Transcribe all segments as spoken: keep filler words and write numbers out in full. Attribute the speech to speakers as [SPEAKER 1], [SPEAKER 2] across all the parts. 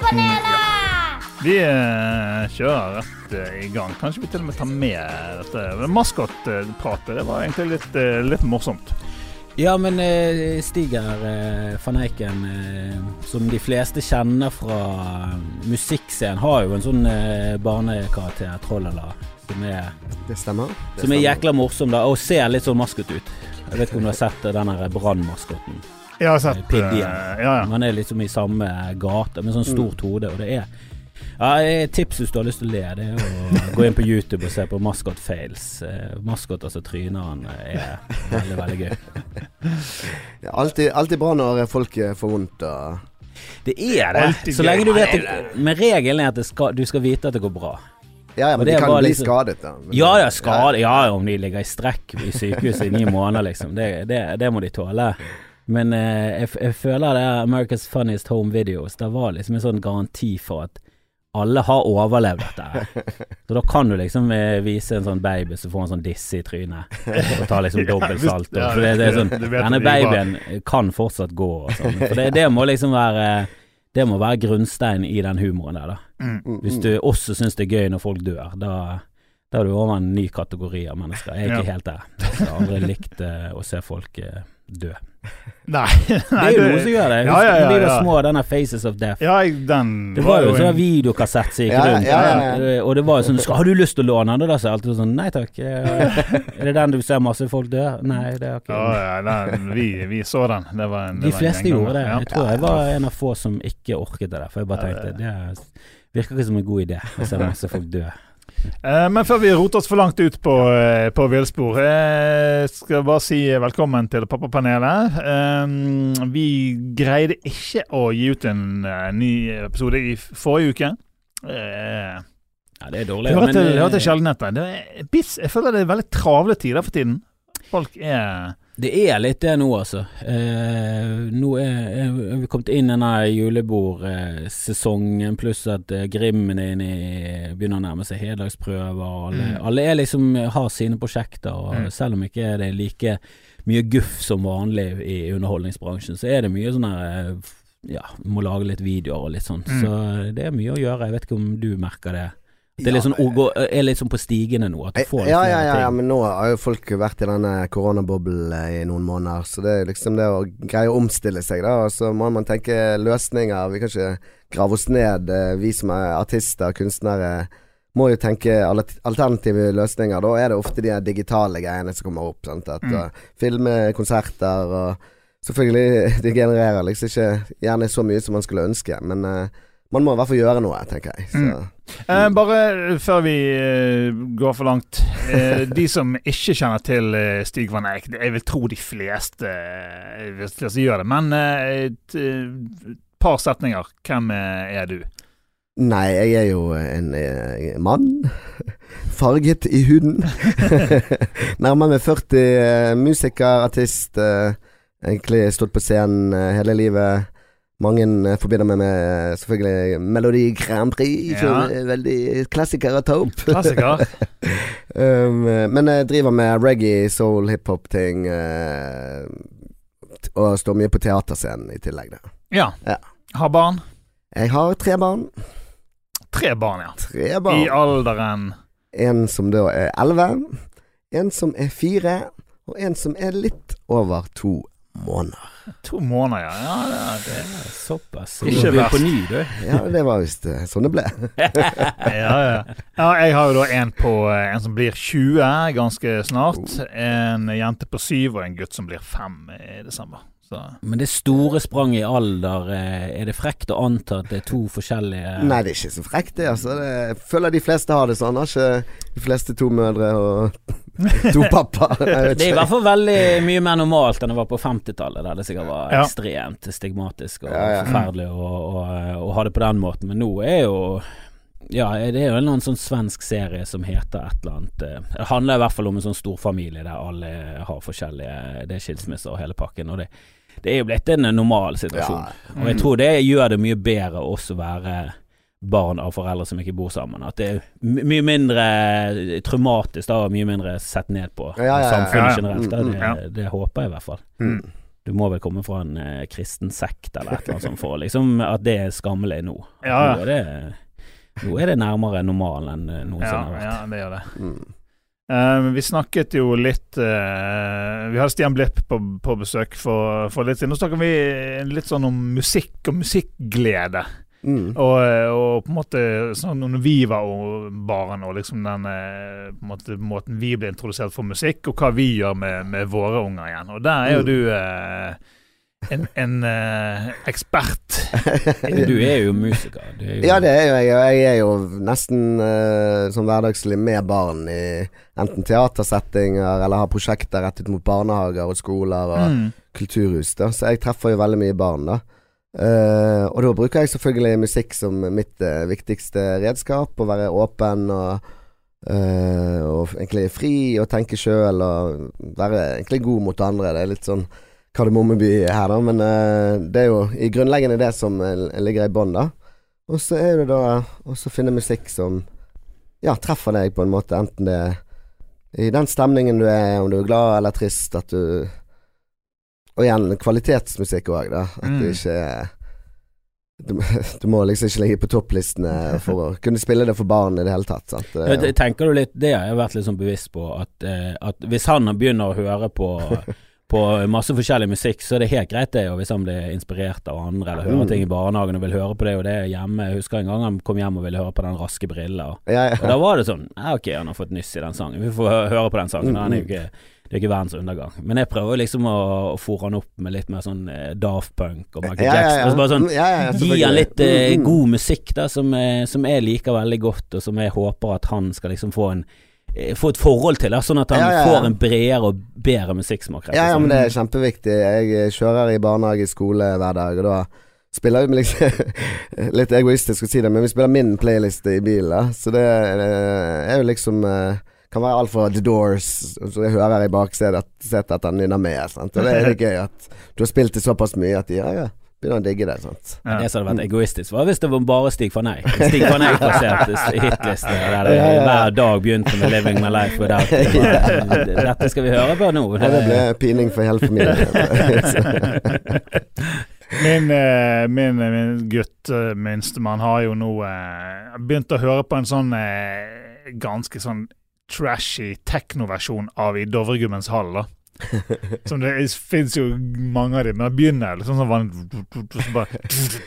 [SPEAKER 1] Pappapanelet!
[SPEAKER 2] Vi eh, kjører rett eh, i gang. Kanskje vi til og med tar med dette maskotpratet. Det var egentlig litt, eh, litt morsomt.
[SPEAKER 3] Ja, men eh, Stig er eh, Van Eiken, eh, som de fleste kjenner fra musikkscenen, har jo en sånn eh, barnekarakter, Trollala, som er,
[SPEAKER 4] Det stemmer. Det
[SPEAKER 3] som er
[SPEAKER 4] stemmer.
[SPEAKER 3] jækla morsom da, og ser litt sånn maskot ut. Jeg vet ikke om du har sett den her brannmaskotten.
[SPEAKER 2] Jeg har sett
[SPEAKER 3] Piggy.
[SPEAKER 2] eh, ja, ja.
[SPEAKER 3] Man er liksom i samme gate med sånn stort hode, og det er ja, et tips hvis du har lyst til å le, det er å gå inn på YouTube og se på Maskot Fails. Eh, maskotter som tryner han er veldig, veldig gøy.
[SPEAKER 4] Det er alltid, alltid bra når folk får vondt. Og...
[SPEAKER 3] Det er det,
[SPEAKER 2] Alltid
[SPEAKER 3] så
[SPEAKER 2] gøy.
[SPEAKER 3] lenge du vet det, men regelen er at det skal, du skal vite at det går bra.
[SPEAKER 4] Ja, ja, men
[SPEAKER 3] Og det
[SPEAKER 4] de kan
[SPEAKER 3] var
[SPEAKER 4] bli
[SPEAKER 3] liksom-
[SPEAKER 4] skadet da. Men,
[SPEAKER 3] Ja, ja, skade, ja, om de ligger i strekk i sykehuset i ni måneder liksom, det, det, det må de tåle. Men eh, jeg, jeg føler det er America's Funniest Home Videos, det var liksom en sånn garanti for at alle har overlevd dette her. Så da kan du liksom eh, vise en sånn baby som får en sånn disse i trynet og ta liksom dobbelt salt.
[SPEAKER 2] Ja,
[SPEAKER 3] For det, det er sånn,
[SPEAKER 2] du vet
[SPEAKER 3] denne
[SPEAKER 2] at de bare-
[SPEAKER 3] babyen kan fortsatt gå og sånn. For det, det må liksom være det må være grunnstein i den humoren der da.
[SPEAKER 2] Mm.
[SPEAKER 3] Hvis du også synes det er gøy når folk dør, da, da er du over en ny kategori av mennesker. Jeg er ikke
[SPEAKER 2] Ja.
[SPEAKER 3] helt der. Jeg har aldri likt eh, å se folk eh, dø.
[SPEAKER 2] Nei,
[SPEAKER 3] Det er jo noe som gjør det. Jeg
[SPEAKER 2] Ja,
[SPEAKER 3] husker
[SPEAKER 2] ja, ja,
[SPEAKER 3] de der
[SPEAKER 2] ja.
[SPEAKER 3] små, denne Faces of Death.
[SPEAKER 2] Ja, jeg, den
[SPEAKER 3] Det var jo en sånn
[SPEAKER 2] en-
[SPEAKER 3] videokassett som gikk
[SPEAKER 4] Ja,
[SPEAKER 3] rundt,
[SPEAKER 4] ja, ja, ja.
[SPEAKER 3] og det var jo sånn, skal, har du lyst til å låne den? Og da sa jeg alltid sånn, nei takk. Eh, Er det den du ser masse folk dø? Nei, det er ikke.
[SPEAKER 2] Ja, ja, den, vi, vi så den. Det var en, det
[SPEAKER 3] De
[SPEAKER 2] var en
[SPEAKER 3] fleste
[SPEAKER 2] gjenganger.
[SPEAKER 3] gjorde det.
[SPEAKER 2] Ja.
[SPEAKER 3] Jeg tror jeg var en av få som ikke orket det der, for jeg bare tenkte, det er- virker ikke som en god idé å se masse folk dø.
[SPEAKER 2] Eh, men før vi roter oss for langt ut på, eh, på villspor, eh, skal jeg bare si velkommen til Pappapanelet. Eh, vi greide ikke å gi ut en eh, ny episode i forrige uke. Eh,
[SPEAKER 3] Ja, det er
[SPEAKER 2] det
[SPEAKER 3] dårlig.
[SPEAKER 2] hører til,
[SPEAKER 3] men,
[SPEAKER 2] det hører til
[SPEAKER 3] eh,
[SPEAKER 2] sjeldenheter. Det er bis- Jeg føler det er veldig travle tider for tiden. Folk er
[SPEAKER 3] Det er litt det nå, altså. Eh, nå er, er vi kommet inn i denne julebordsesongen, pluss at eh, Grimmen er inne i, begynner å nærme seg heldagsprøver. Alle,
[SPEAKER 2] Mm.
[SPEAKER 3] alle er liksom, har sine prosjekter, og
[SPEAKER 2] Mm.
[SPEAKER 3] selv om ikke det er like mye guff som vanlig i underholdningsbransjen, så er det mye sånn her, eh, ja, må lage litt videoer og litt sånn.
[SPEAKER 2] Mm.
[SPEAKER 3] Så det er mye å gjøre. Jeg vet ikke om du merker det. Det er
[SPEAKER 4] Ja,
[SPEAKER 3] litt sånn, å gå- er litt sånn på stigende nå, at du får litt
[SPEAKER 4] ja, ja,
[SPEAKER 3] flere
[SPEAKER 4] ja, ja,
[SPEAKER 3] ting.
[SPEAKER 4] men nå har jo folk vært i denne koronaboblen i noen måneder, så det er liksom det å greie å omstille seg da, og så må man tenke løsninger. Vi kan ikke grave oss ned, eh, vi som er artister, kunstnere, må jo tenke alt- alternative løsninger. Da er det ofte de her digitale greiene som kommer opp, sant? At
[SPEAKER 2] Mm.
[SPEAKER 4] uh, filme, konserter, og selvfølgelig, det genererer liksom ikke gjerne så mye som man skulle ønske, men uh, man må i hvert fall gjøre noe, tenker jeg. Så.
[SPEAKER 2] Mm. Eh, bare før vi eh, går for langt, eh, de som ikke kjenner til eh, Stig Van Eyck, det- jeg vil tro de fleste eh, vil fleste gjør det, men eh, et eh, par setninger, hvem eh, er du?
[SPEAKER 4] Nei, jeg er jo en eh, mann, farget i huden. Nærmer meg førti, eh, musiker, artist, eh, egentlig stått på scenen eh, hele livet. Mange eh, forbinder meg med eh, selvfølgelig Melodi Grand Prix, som
[SPEAKER 2] Ja.
[SPEAKER 4] er veldig klassiker å ta opp.
[SPEAKER 2] Klassiker.
[SPEAKER 4] um, men jeg driver med reggae, soul, hiphop-ting, eh, og står mye på teaterscenen i tillegg. Da.
[SPEAKER 2] Ja.
[SPEAKER 4] Ja.
[SPEAKER 2] Har barn?
[SPEAKER 4] Jeg har tre barn.
[SPEAKER 2] Tre barn, ja.
[SPEAKER 4] Tre barn.
[SPEAKER 2] I alderen
[SPEAKER 4] En som da er elleve, en som er fire, og en som er litt over to måneder.
[SPEAKER 2] to måneder, ja. ja det, det.
[SPEAKER 3] Såpass.
[SPEAKER 2] Ikke
[SPEAKER 3] Du er
[SPEAKER 2] verst.
[SPEAKER 3] på ny, du.
[SPEAKER 4] Ja, det var visst eh, sånn det ble.
[SPEAKER 2] Ja, ja. ja, jeg har jo da en på eh, en som blir tjue ganske snart. En jente på syv og en gutt som blir fem i desember. Så.
[SPEAKER 3] Men det store sprang i alder, eh, er det frekt å anta at det er to forskjellige
[SPEAKER 4] Nei, det er ikke så frekt det, altså. Det, jeg føler de fleste har det sånn. Har ikke de fleste to mødre og to pappa? Jeg vet
[SPEAKER 3] Det er i
[SPEAKER 4] ikke.
[SPEAKER 3] hvert fall veldig mye mer normalt enn det var på femtitallet, der det sikkert var
[SPEAKER 2] Ja.
[SPEAKER 3] ekstremt stigmatisk og
[SPEAKER 4] Ja, ja.
[SPEAKER 3] forferdelig å, å, å ha det på den måten. Men nå er jo ja, det er jo en eller annen sånn svensk serie som heter et eller annet eh, Det handler i hvert fall om en sånn storfamilie der alle har forskjellige Det er skilsmisser og hele pakken, og det, det er jo blitt en normal situasjon.
[SPEAKER 4] Ja.
[SPEAKER 3] Og jeg tror det gjør det mye bedre også å være barn av foreldre som ikke bor sammen. At det er my mye mindre traumatisk da, og mye mindre sett ned på
[SPEAKER 4] Ja, ja, ja,
[SPEAKER 3] samfunnet
[SPEAKER 2] ja, ja.
[SPEAKER 3] generelt. Da.
[SPEAKER 4] Mm,
[SPEAKER 3] Det,
[SPEAKER 2] ja.
[SPEAKER 3] det håper jeg i hvert fall.
[SPEAKER 4] Mm.
[SPEAKER 3] du må vel komme fra en eh, kristen sekt eller et eller annet sånt for liksom at det er skammelig nå.
[SPEAKER 2] Ja.
[SPEAKER 3] Nå er det, nå er det nærmere normalen enn eh, noensinne
[SPEAKER 2] Ja,
[SPEAKER 3] har vært.
[SPEAKER 2] ja, det gjør det.
[SPEAKER 4] Mm.
[SPEAKER 2] Uh, vi snakket jo litt uh, Vi hadde Stian Blipp på, på besøk for, for litt siden. Nå snakker vi litt sånn om musikk og musikkglede.
[SPEAKER 4] Mm.
[SPEAKER 2] Og, og på en måte sånn når vi var barn og liksom den uh, på en måte, måten vi ble introdusert for musikk, og hva vi gjør med, med våre unger igjen. Og der er jo du uh, en, en uh, ekspert.
[SPEAKER 3] Du er jo musiker. Du er jo...
[SPEAKER 4] Ja, det er jo jeg. Jeg er jo nesten uh, som hverdagslig med barn i enten teatersettinger eller har prosjekter rettet mot barnehager og skoler og
[SPEAKER 2] Mm.
[SPEAKER 4] kulturhus da. Så jeg treffer jo veldig mye barn da. Uh, og da bruker jeg selvfølgelig musikk som mitt uh, viktigste redskap, å være åpen og, uh, og egentlig fri og tenke selv og være egentlig god mot andre. Det er litt sånn Kardemommeby her da, men uh, det er jo i grunnleggende det som uh, ligger i bånd da. Og så er det da også finne musikk som ja, treffer deg på en måte, enten det er i den stemningen du er, om du er glad eller trist, at du og igjen kvalitetsmusikk også da, at
[SPEAKER 2] Mm.
[SPEAKER 4] du ikke er du, du må liksom ikke ligge på topplistene for å kunne spille det for barn i det hele tatt, sant? Det,
[SPEAKER 3] Jeg tenker du litt, det har jeg vært litt sånn bevisst på, at, eh, at hvis han begynner å høre på, på masse forskjellig musikk, så er det helt greit det, og hvis han blir inspirert av andre, eller hører
[SPEAKER 4] Mm.
[SPEAKER 3] ting i barnehagen og vil høre på det, og det er hjemme. Jeg husker en gang han kom hjem og ville høre på den Raske briller, og,
[SPEAKER 4] ja,
[SPEAKER 3] og
[SPEAKER 4] ja.
[SPEAKER 3] da var det sånn, ja ok, han har fått nyss i den sangen, vi får hø- høre på den sangen, han er jo ikke det er ikke verdens undergang. Men jeg prøver liksom å, å fôre han opp med litt mer sånn eh, Daft Punk og Michael
[SPEAKER 4] Ja, ja,
[SPEAKER 3] Jackson.
[SPEAKER 4] ja.
[SPEAKER 3] Og så bare sånn,
[SPEAKER 4] Ja, ja, ja,
[SPEAKER 3] gi
[SPEAKER 4] selvfølgelig.
[SPEAKER 3] han litt eh,
[SPEAKER 4] Mm, mm.
[SPEAKER 3] god musikk da, som, eh, som jeg liker veldig godt, og som jeg håper at han skal liksom få en eh, få et forhold til, da, sånn at han
[SPEAKER 4] Ja, ja, ja.
[SPEAKER 3] får en bredere og bedre musikksmak. rett og
[SPEAKER 4] Ja, ja,
[SPEAKER 3] slett.
[SPEAKER 4] men det er kjempeviktig. Jeg kjører i barnehage, skole hver dag, og da spiller vi liksom litt egoistisk å si det, men vi spiller min playlist i bilen, da. Så det eh, er jo liksom eh, kan være alt fra The Doors, så jeg hører i baksetet at, sett at han nynner med, sant? Og det er litt gøy at du har spilt det såpass mye at de ja, ja, begynner å digge det, sant?
[SPEAKER 2] Ja.
[SPEAKER 3] Det som hadde vært egoistisk var hvis det var bare Stig van Eyck. Stig van Eyck-basert hitliste der det
[SPEAKER 4] Ja, ja.
[SPEAKER 3] hver dag begynte med 'Living my life without you'. Bare, Dette skal vi høre på nå.
[SPEAKER 4] Ja, det ble pining for hele familien.
[SPEAKER 2] Min, eh, min, min gutt, eh, minstemann, har jo nå eh, begynt å høre på en sånn eh, ganske sånn trashy techno-versjon av I Dovregubbens hall, da. Som det finnes jo mange av dem, men det begynner liksom sånn vann, så bare,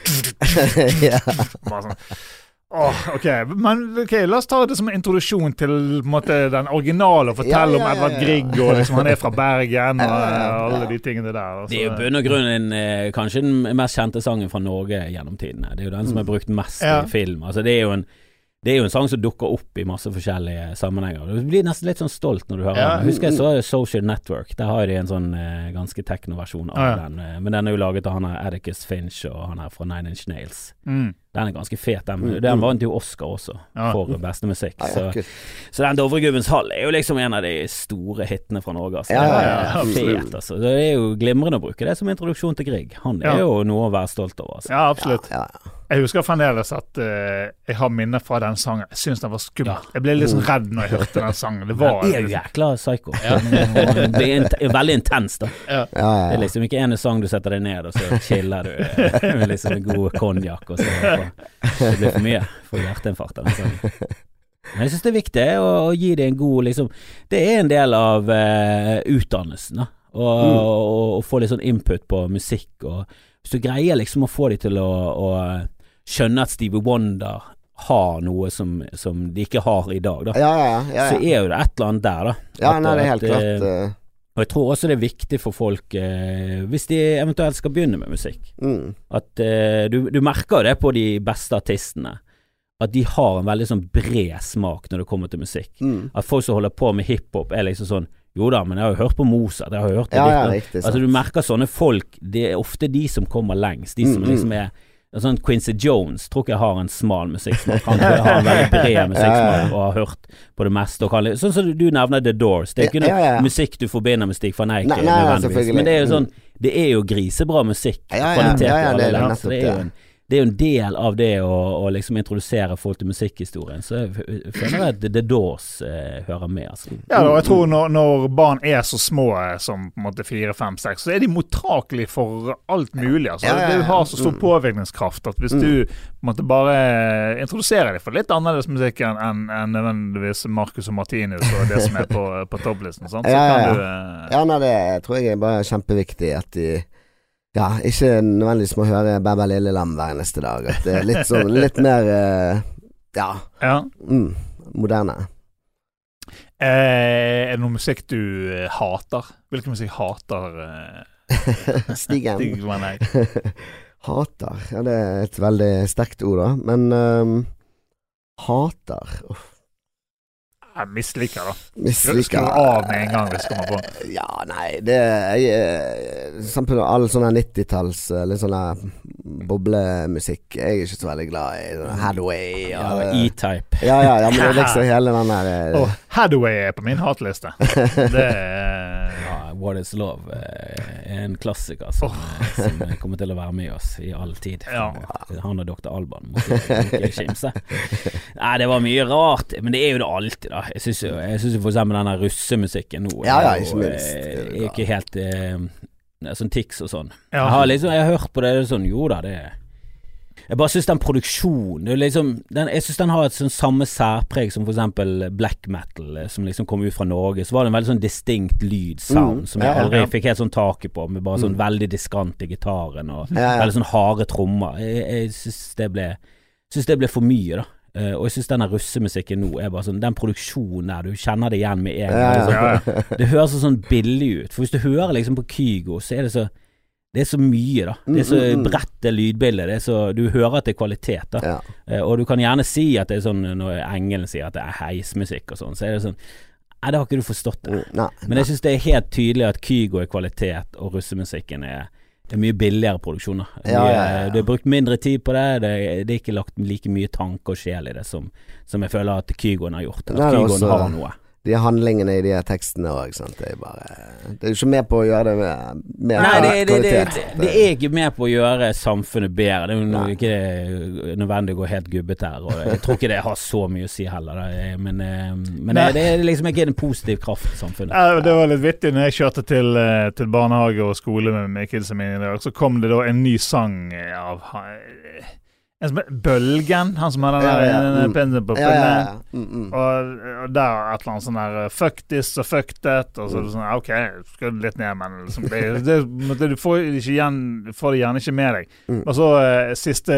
[SPEAKER 4] ja.
[SPEAKER 2] bare sånn. Åh, ok, men ok, la oss ta det som en introduksjon til på en måte, den originale, og fortelle
[SPEAKER 4] Ja, ja, ja,
[SPEAKER 2] om Edvard
[SPEAKER 4] ja.
[SPEAKER 2] Grieg, og liksom, han er fra Bergen, og
[SPEAKER 4] Ja, ja, ja.
[SPEAKER 2] alle de tingene der.
[SPEAKER 3] Det er jo
[SPEAKER 2] altså.
[SPEAKER 3] bunn og grunn en, eh, kanskje den mest kjente sangen fra Norge gjennom tidene. Det er jo den som er brukt mest
[SPEAKER 2] Ja.
[SPEAKER 3] i film. Altså det er jo en Det er jo en sang som dukker opp i masse forskjellige sammenhenger. Du blir nesten litt sånn stolt når du hører
[SPEAKER 2] Ja.
[SPEAKER 3] den. Jeg husker jeg så Social Network. Der har de en sånn eh, ganske techno-versjon av
[SPEAKER 2] Ah, ja.
[SPEAKER 3] den. eh, Men den er jo laget av han her Atticus Finch og han her fra Nine Inch Nails.
[SPEAKER 2] Mm.
[SPEAKER 3] Den er ganske fet. Den,
[SPEAKER 4] Mm,
[SPEAKER 3] den
[SPEAKER 4] mm.
[SPEAKER 3] vant jo Oscar også
[SPEAKER 2] Ja.
[SPEAKER 3] for beste musikk.
[SPEAKER 4] Ja, ja,
[SPEAKER 3] Så,
[SPEAKER 4] kult.
[SPEAKER 3] så den Dovregubbens hall er jo liksom en av de store hitene fra Norge. Altså.
[SPEAKER 4] Ja, ja, ja,
[SPEAKER 3] Det er
[SPEAKER 2] absolutt.
[SPEAKER 3] fet, altså. Det er jo glimrende å bruke det som introduksjon til Grieg. Han er
[SPEAKER 2] Ja.
[SPEAKER 3] jo noe å være stolt over. Altså.
[SPEAKER 2] Ja, absolutt.
[SPEAKER 4] Ja, ja.
[SPEAKER 2] Jeg husker fremdeles at eh, jeg har minner fra den sangen. Jeg synes den var skummel.
[SPEAKER 3] Ja.
[SPEAKER 2] Jeg ble litt sånn redd når jeg hørte den sangen. Det var
[SPEAKER 3] Den er jo jækla psycho. Den blir int- veldig intens, da.
[SPEAKER 4] Ja,
[SPEAKER 3] Det
[SPEAKER 4] ja,
[SPEAKER 3] er
[SPEAKER 4] ja.
[SPEAKER 3] liksom ikke en sang du setter deg ned, og så chiller du eh, med liksom en god konjakk, og så på. Det blir for mye for hjerteinfarkt av den sangen. Men jeg synes det er viktig å, å gi det en god liksom, det er en del av eh, utdannelsen, da. Og,
[SPEAKER 4] Mm.
[SPEAKER 3] og, og få litt sånn input på musikk, og hvis du greier liksom å få de til å, å skjønne at Stevie Wonder har noe som, som de ikke har i dag, da.
[SPEAKER 4] Ja, ja, ja, ja.
[SPEAKER 3] Så er jo det et eller annet der, da.
[SPEAKER 4] Ja,
[SPEAKER 3] At-
[SPEAKER 4] nei, det er helt
[SPEAKER 3] at,
[SPEAKER 4] klart.
[SPEAKER 3] eh,
[SPEAKER 4] eh,
[SPEAKER 3] Og jeg tror også det er viktig for folk, eh, hvis de eventuelt skal begynne med musikk,
[SPEAKER 4] mm.
[SPEAKER 3] at eh, du, du merker jo det på de beste artistene, at de har en veldig sånn bred smak når det kommer til musikk.
[SPEAKER 4] Mm.
[SPEAKER 3] At folk som holder på med hiphop er liksom sånn, jo da, men jeg har jo hørt på Mozart, jeg har jo hørt det
[SPEAKER 4] Ja,
[SPEAKER 3] litt,
[SPEAKER 4] ja,
[SPEAKER 3] da.
[SPEAKER 4] riktig.
[SPEAKER 3] Altså
[SPEAKER 4] sant.
[SPEAKER 3] du merker sånne folk, det er ofte de som kommer lengst, de som
[SPEAKER 4] Mm, mm.
[SPEAKER 3] liksom er sånn Quincy Jones tror ikke jeg har en smal musikksmak. Han har en veldig bred musikksmak og har hørt på det meste. Og kan, sånn som du nevner The Doors. Det er ikke noe
[SPEAKER 4] Ja, ja, ja.
[SPEAKER 3] musikk du forbinder med Stig van Eyck
[SPEAKER 4] Nei, nei,
[SPEAKER 3] nødvendigvis.
[SPEAKER 4] selvfølgelig.
[SPEAKER 3] Men det er jo
[SPEAKER 4] Mm.
[SPEAKER 3] sånn, det er jo grisebra musikk.
[SPEAKER 4] Ja, ja,
[SPEAKER 3] Kvalitet
[SPEAKER 4] ja, ja,
[SPEAKER 3] på
[SPEAKER 4] det
[SPEAKER 3] alle
[SPEAKER 4] er
[SPEAKER 3] ledd,
[SPEAKER 4] nettopp
[SPEAKER 3] så det er jo
[SPEAKER 4] det.
[SPEAKER 3] en det er jo en del av det å, å liksom introdusere folk til musikkhistorien, så jeg føler at The Doors eh, hører med, altså.
[SPEAKER 2] Ja, og jeg tror når, når barn er så små som på en måte fire, fem, seks, så er de mottakelige for alt mulig, altså.
[SPEAKER 4] Ja, ja, ja.
[SPEAKER 2] Det har så stor påvirkningskraft at hvis mm. du på en måte bare introduserer dem for litt annerledes musikk enn en, en nødvendigvis Marcus og Martinus og det som er på, på topplisten, sant? Så
[SPEAKER 4] ja, ja, ja.
[SPEAKER 2] kan du... Eh...
[SPEAKER 4] Ja, nei, det tror jeg er bare kjempeviktig at de ja, ikke nødvendigvis må høre Bæbæ Lille Lam hver neste dag. At det er litt sånn, litt mer uh, ja,
[SPEAKER 2] ja.
[SPEAKER 4] Mm, moderne.
[SPEAKER 2] Eh, er det noe musikk du uh, hater? Hvilken musikk hater uh,
[SPEAKER 4] Stigen?
[SPEAKER 2] Stigen
[SPEAKER 4] Hater? Ja, det er et veldig sterkt ord da. Men um, hater Uff.
[SPEAKER 2] Jeg misliker da.
[SPEAKER 4] Misliker.
[SPEAKER 2] Skru av med en gang hvis du kommer på.
[SPEAKER 4] Ja, nei, det er samtidig alle sånne nittitalls, litt sånne boblemusikk. Jeg er ikke så veldig glad i Hathaway.
[SPEAKER 3] Ja, E-Type.
[SPEAKER 4] Ja, ja, ja, men det er liksom hele den der
[SPEAKER 2] oh, Hathaway er på min hatliste. Det er...
[SPEAKER 3] Ja, What is Love er en klassiker som, oh. som kommer til å være med oss i all tid.
[SPEAKER 2] Ja.
[SPEAKER 3] Han og doktor Alban måtte ikke skimse. Nei, det var mye rart, men det er jo det alltid da. Jeg synes jo, jeg synes jo for eksempel denne russemusikken nå
[SPEAKER 4] ja, ja, ikke minst.
[SPEAKER 3] er jo ikke helt eh, sånn tics og sånn.
[SPEAKER 2] Ja.
[SPEAKER 3] Jeg har liksom, jeg har hørt på det sånn, jo da, det er jeg bare synes den produksjonen det er liksom, den, jeg synes den har et sånn samme særpreg som for eksempel black metal som liksom kom ut fra Norge, så var det en veldig sånn distinkt lyd, sound, mm, som jeg ja, aldri ja. fikk helt sånn taket på, med bare sånn mm. veldig diskant i gitaren og ja, ja. veldig sånn harde trommer. Jeg, jeg synes det ble synes det ble for mye da. Uh, og jeg synes denne russemusikken nå er bare sånn, den produksjonen der, du kjenner det igjen med en gang. Ja, ja, ja. Det, det høres så sånn billig ut, for hvis du hører liksom på Kygo, så er det så det er så mye da, det er så bredt det lydbildet, det er så, du hører at det er kvalitet da, ja. uh, og du kan gjerne si at det er sånn, når engelen sier at det er heismusikk og sånn, så er det sånn, nei det har ikke du forstått det, nei, men jeg synes det er helt tydelig at Kygo er kvalitet, og russemusikken er det er mye billigere produksjoner. Ja, ja, ja. Det er brukt mindre tid på det, det er, det er ikke lagt like mye tanke og sjel i det som, som jeg føler at Kygoen har gjort. At Kygoen har noe.
[SPEAKER 4] De handlingene i de her tekstene også, sant? Det er bare det er jo ikke med på å gjøre det med, med
[SPEAKER 3] Nei, det, det, det, det, det er ikke med på å gjøre samfunnet bedre. Det er jo noe, ikke nødvendig å gå helt gubbet her, og jeg tror ikke det har så mye å si heller. Men, men det, det er liksom ikke en positiv kraft i samfunnet.
[SPEAKER 2] Ja, det var litt vittig når jeg kjørte til, til barnehage og skole med, med kidsa mine i dag, så kom det da en ny sang av en som er Bølgen, han som har den der ja, ja. Mm. på ja, ja, ja. Mm, mm. Og, og der er et eller annet sånn der fuck this og fuck that, og så er det sånn, ok, skal du litt ned, men liksom, det, det, du får ikke igjen, får det gjerne ikke med deg. Mm. Og så uh, siste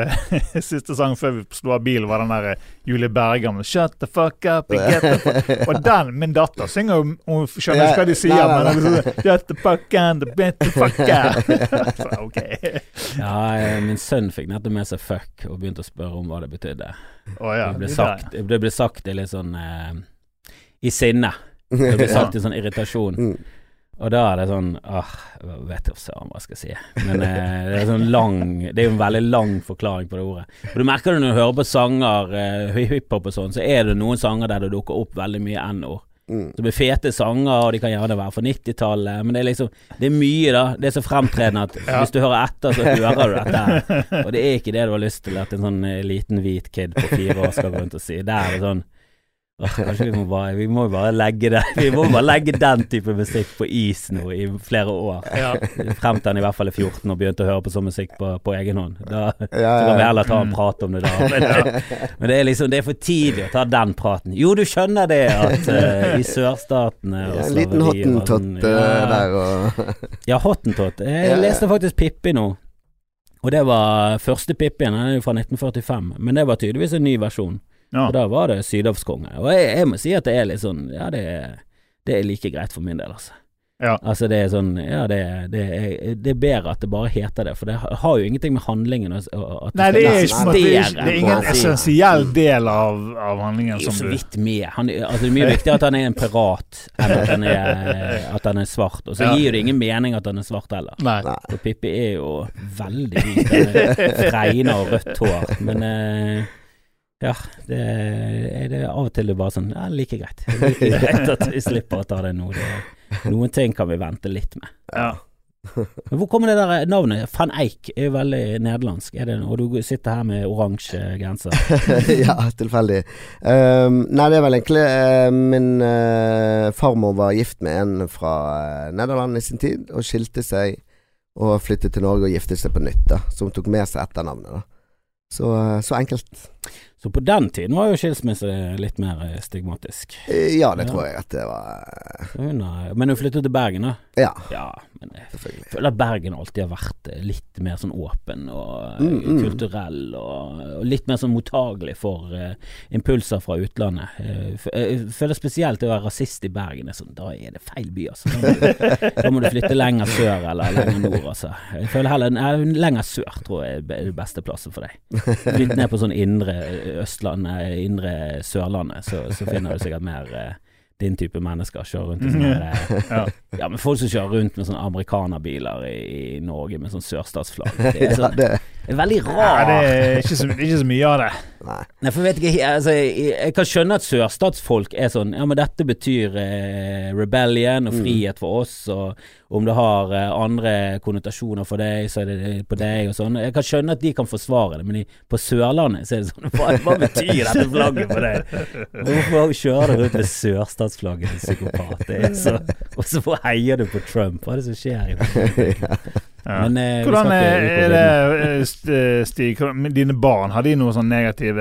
[SPEAKER 2] siste sang før vi slå av bil var den der Julie Bergam, shut the fuck up and get the fuck, og den, min datter synger jo, hun skjønner ikke hva de sier, men hun liksom, shut the fuck and get the fuck up. Så ok.
[SPEAKER 3] Ja, min sønn fikk nettopp med seg fuck og begynte å spørre om hva det betydde.
[SPEAKER 2] Oh, ja.
[SPEAKER 3] Det ble sagt, det ble sagt det litt sånn eh, i sinne. Det ble sagt i sånn irritasjon. Og da er det sånn ah, vet jeg hva jeg skal si. Men eh, det er sånn lang, det er jo en veldig lang forklaring på det ordet. Og du merker det når du hører på sanger, eh, hiphop og sånn, så er det noen sanger der det dukker opp veldig mye n-ord. Mm. Det blir fete sanger, og de kan gjerne være for nittitallet, men det er liksom, det er mye da, det er så fremtredende at ja. hvis du hører etter, så hører du dette, og det er ikke det du har lyst til at en sånn liten hvit kid på fire år skal gå rundt og si. Det er sånn, åh, kanskje vi må bare, vi må bare legge det, vi må bare legge den type musikk på is nå i flere år. Ja. Frem til han i hvert fall er fjorten og begynte å høre på sånn musikk på, på egen hånd. Da ja, ja, så kan vi heller ta en prat om det da. Men, ja. men det er liksom, det er for tidlig å ta den praten. Jo, du skjønner det at uh, i sørstatene og
[SPEAKER 4] ja, en liten hottentott uh, ja. der og...
[SPEAKER 3] ja, hottentott. Jeg ja, leste faktisk Pippi nå. Og det var første Pippi, den er jo fra nitten førtifem, men det var tydeligvis en ny versjon. Ja. Og da var det Sydhavskonge. Og jeg, jeg må si at det er litt sånn, ja, det er, det er like greit for min del, altså. Ja. Altså det er sånn, ja, det, det, er, det er bedre at det bare heter det, for det har jo ingenting med handlingen at
[SPEAKER 2] Nei, det er, ikke, det er, det er ingen essensiell del av, av handlingen som du...
[SPEAKER 3] Det er jo så vidt med. Han, altså det er mye viktigere at han er en pirat enn at han er, at han er svart, og så ja. gir det ingen mening at han er svart heller. Nei. Og Pippi er jo veldig hvit, fregner og rødt hår, men... Eh, ja, det er det av og til det bare sånn, ja, like greit. Like greit at vi slipper å ta det nå. Det, noen ting kan vi vente litt med.
[SPEAKER 2] Ja.
[SPEAKER 3] Men hvor kommer det der navnet? Van Eyck er jo veldig nederlandsk, er det, og du sitter her med oransje genser.
[SPEAKER 4] Ja, tilfeldig. Um, nei, det er vel egentlig uh, min uh, farmor var gift med en fra uh, Nederland i sin tid, og skilte seg, og flyttet til Norge og giftet seg på nytt, da, som tok med seg etternavnet, da. Så, uh, så enkelt.
[SPEAKER 3] Så på den tiden var jo skilsmisse litt mer stigmatisk.
[SPEAKER 4] Ja, det tror jeg at det var.
[SPEAKER 3] Hun har, men hun flyttet til Bergen da?
[SPEAKER 4] Ja.
[SPEAKER 3] Ja, men jeg føler at Bergen alltid har vært litt mer sånn åpen og
[SPEAKER 4] mm, mm.
[SPEAKER 3] kulturell og, og litt mer sånn mottagelig for uh, impulser fra utlandet. Uh, jeg føler spesielt å være rasist i Bergen, sånn, da er det feil by, altså. Da må, du, da må du flytte lenger sør eller lenger nord, altså. Jeg føler heller lenger sør, tror jeg er det beste plasset for deg. Flytt ned på sånn indre Østlandet, indre Sørlandet, så, så finner du sikkert mer eh, din type mennesker kjører rundt i sånne eh, ja. ja, men folk som kjører rundt med sånne amerikanerbiler i, i Norge med sånn sørstatsflagg, det er, sånn, det er veldig rart.
[SPEAKER 2] Ja, det er ikke så, ikke så mye av det.
[SPEAKER 4] Nei.
[SPEAKER 3] Nei, for vet ikke, altså, jeg, jeg kan skjønne at sørstatsfolk er sånn, ja, men dette betyr eh, rebellion og frihet for oss, og om det har eh, andre konnotasjoner for deg, så er det på deg og sånn. Jeg kan skjønne at de kan forsvare det, men i, på Sørlandet så er det sånn, hva, hva betyr dette flagget for deg? Hvorfor kjører du rundt med sørstatsflagget, psykopat? Det er så, og så heier du på Trump, hva er det som skjer i det?
[SPEAKER 2] Ja.
[SPEAKER 3] Men, eh,
[SPEAKER 2] hvordan er, er det, Stig, dine barn, har de noen sånne negative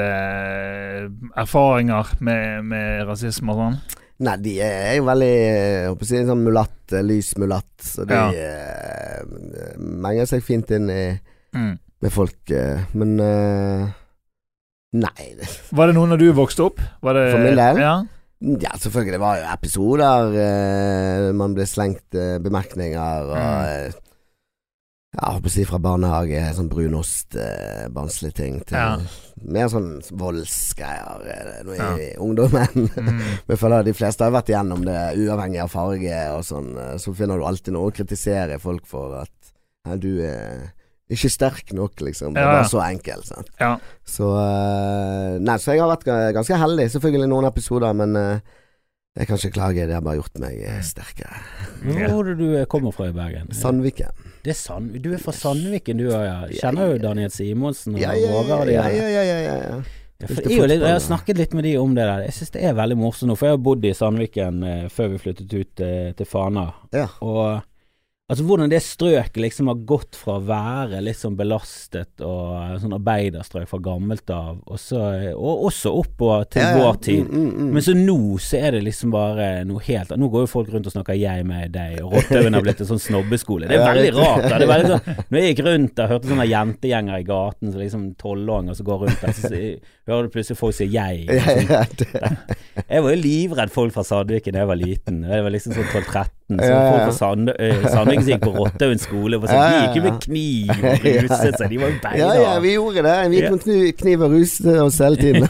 [SPEAKER 2] erfaringer med, med rasisme og sånn?
[SPEAKER 4] Nei, de er jo veldig, jeg håper å si, sånn mulatt, lys mulatt, så de
[SPEAKER 2] ja.
[SPEAKER 4] eh, menger seg fint inn i,
[SPEAKER 2] mm.
[SPEAKER 4] med folk, eh, men eh, nei.
[SPEAKER 2] Var det noen når du vokste opp? Var det,
[SPEAKER 4] for min del?
[SPEAKER 2] Ja.
[SPEAKER 4] Ja, selvfølgelig, det var jo episoder, eh, man ble slengt eh, bemerkninger, og mm. eh, ja, jeg håper å si fra barnehage, sånn brunost, eh, barnslige ting, til
[SPEAKER 2] ja.
[SPEAKER 4] mer sånn voldsgreier eh, nå i
[SPEAKER 2] ja.
[SPEAKER 4] ungdommen.
[SPEAKER 2] Mm.
[SPEAKER 4] Jeg føler at de fleste har vært igjennom det, uavhengig av farge og sånn, så finner du alltid noe å kritisere folk for at ja, du er ikke sterk nok, liksom. Det er
[SPEAKER 2] ja.
[SPEAKER 4] bare så enkelt, sant?
[SPEAKER 2] Ja.
[SPEAKER 4] Så, uh, nei, så jeg har vært ganske heldig, selvfølgelig noen episoder, men uh, jeg kan ikke klage, det har bare gjort meg uh, sterkere.
[SPEAKER 3] Hvor er det du kommer fra i Bergen?
[SPEAKER 4] Sandviken.
[SPEAKER 3] Det er Sand, du er fra Sandviken, du ja. Kjenner du Daniel Simonsen og
[SPEAKER 4] ja, ja,
[SPEAKER 3] Vågar og de
[SPEAKER 4] ja,
[SPEAKER 3] her?
[SPEAKER 4] ja, ja, ja, ja, ja.
[SPEAKER 3] Ja, for jeg, litt, jeg har snakket litt med de om det der. Jeg synes det er veldig morsomt nå, for jeg har bodd i Sandviken eh, før vi flyttet ut eh, til Fana.
[SPEAKER 4] Ja.
[SPEAKER 3] Og altså hvordan det strøket liksom har gått fra å være litt sånn belastet og sånn arbeiderstrøk fra gammelt av, og, så, og også opp og til ja, ja. vår tid. Mm, mm, mm. Men så nå så er det liksom bare noe helt, nå går jo folk rundt og snakker jeg med deg, og Rottøven har blitt en sånn snobbeskole. Det er veldig rart. Da. Det er veldig sånn, når jeg gikk rundt der, hørte sånne jentegjenger i gaten, så liksom tolvåringer som går rundt der, så hører du plutselig folk si jeg. Sånn. Ja, ja, jeg var jo livredd folk fra Sandviken da jeg var liten. Jeg var liksom sånn tolv tretten, så
[SPEAKER 4] ja, ja.
[SPEAKER 3] folk fra Sand, øh, Sandviken som gikk på Rottøven skole, og så, de gikk jo med kniv og ruset seg, de var jo beina.
[SPEAKER 4] Ja, ja, vi gjorde det. Vi gikk med kniv, kniv og ruset oss hele tiden.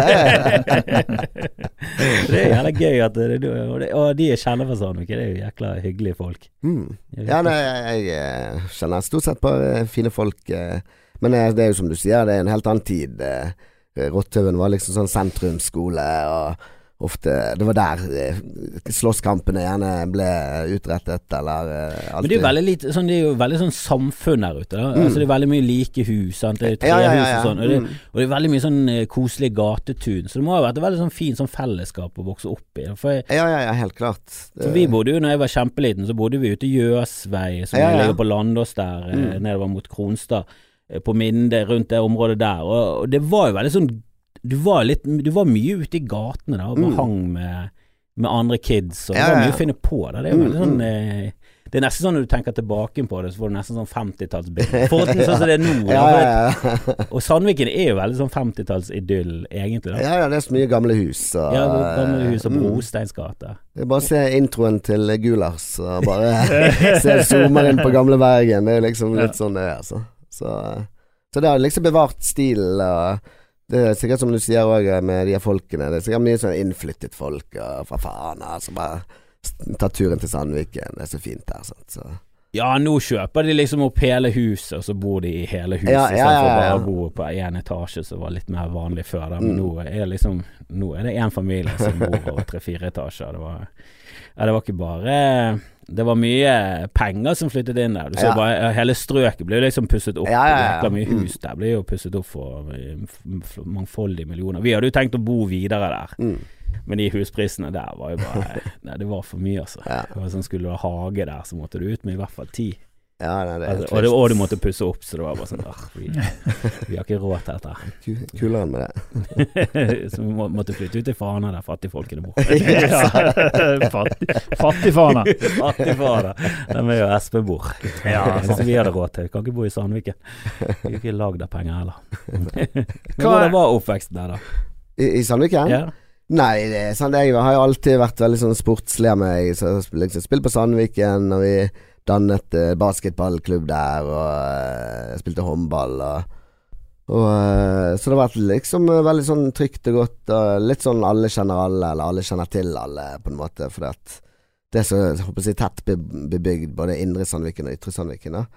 [SPEAKER 3] Det er jævlig gøy at det, og, det, og de jeg kjenner fra Sandviken, det er jo jækla hyggelige folk.
[SPEAKER 4] Mm. Ja, nei, jeg, jeg kjenner stort sett bare fine folk, men det er jo som du sier, det er en helt annen tid. Rottøven var liksom sånn sentrumsskole, og ofte, det var der slåsskampene gjerne ble utrettet, eller alltid. Men det er jo veldig lite, sånn, det er jo veldig sånn samfunn der ute, da. Mm. Altså det er veldig mye like hus, sant? Det er tre ja, ja, ja, ja. hus og sånn, og det, mm. og det er veldig mye sånn koselige gatetun, så det må ha vært et veldig sånn fint sånn fellesskap å vokse opp i. For jeg, ja, ja, ja, helt klart. Det...
[SPEAKER 3] For vi bodde jo, når jeg var kjempeliten, så bodde vi ute i Jøsvei, som ja, ja. ligger på Landås der, mm. nedover mot Kronstad, på Minde, rundt det området der, og, og det var jo veldig sånn, du var litt, du var mye ute i gatene da, og mm. hang med, med andre kids, og ja, det var mye å finne på da, det er jo veldig sånn, eh, det er nesten sånn når du tenker tilbake på det, så får du nesten sånn femtitalls-bild, for sånn som det er nå, ja, da, ja, ja. Og Sandviken er jo veldig sånn femtitalls-idyll, egentlig da.
[SPEAKER 4] Ja, ja, det er så mye gamle hus. Og,
[SPEAKER 3] ja, gamle hus og Brosteinsgate.
[SPEAKER 4] Det er bare å se introen til Gulars, og bare se zoomer inn på gamle Bergen, det er liksom litt sånn det er, altså. Så, så det har liksom bevart stil, og det er sikkert som du sier også med de her folkene, det er sikkert mye sånn innflyttet folk og fra Fana som bare tar turen til Sandviken, det er så fint der, sant? Så
[SPEAKER 3] Ja, nå kjøper de liksom opp hele huset, og så bor de i hele huset,
[SPEAKER 4] Ja, ja, ja, ja.
[SPEAKER 3] for bare å bo på en etasje, som var litt mer vanlig før da. Men
[SPEAKER 4] Mm.
[SPEAKER 3] nå er liksom, nå er det en familie som bor over tre-fire etasjer. Det var, ja, det var ikke bare, det var mye penger som flyttet inn der. Du så
[SPEAKER 4] Ja.
[SPEAKER 3] bare, hele strøket ble jo liksom pusset opp.
[SPEAKER 4] Ja, ja, ja.
[SPEAKER 3] Jækla mye
[SPEAKER 4] Mm.
[SPEAKER 3] hus der ble jo pusset opp for eh, f- f- mangfoldige millioner. Vi hadde jo tenkt å bo videre der.
[SPEAKER 4] Mm.
[SPEAKER 3] Men de husprisene der var jo bare Nei, det var for mye, altså.
[SPEAKER 4] Ja.
[SPEAKER 3] Det var sånn, skulle du ha hage der, så måtte du ut med i hvert fall ti.
[SPEAKER 4] Ja, nei, det er
[SPEAKER 3] Altså, og, det, og du måtte pusse opp, så det var bare sånn ah, vi, vi har ikke råd til dette.
[SPEAKER 4] Ku- kulere enn med det.
[SPEAKER 3] Så vi må, måtte flytte ut til Fana, der fattigfolkene bor.
[SPEAKER 2] Ja, fattig, fattig faen.
[SPEAKER 3] Fattig Fana. Der er jo S P bor.
[SPEAKER 2] Ja,
[SPEAKER 3] så vi hadde råd til. Vi kan ikke bo i Sandviken. Vi har ikke lagd av penger heller. Men
[SPEAKER 2] Hva-
[SPEAKER 3] hvordan var oppveksten der, da?
[SPEAKER 4] I, i Sandviken?
[SPEAKER 3] Ja.
[SPEAKER 4] Nei, det er sant. Jeg har jo alltid vært veldig sånn sportslig av meg. Så jeg har liksom spilt på Sandviken, og vi dannet eh, basketballklubb der, og eh, spilte håndball. Og, og, eh, så det har vært liksom eh, veldig sånn trygt og godt, og litt sånn alle kjenner alle, eller alle kjenner til alle, på en måte. For at det er så jeg håper jeg, tett be- bebygd, både indre Sandviken og ytre Sandviken. Da.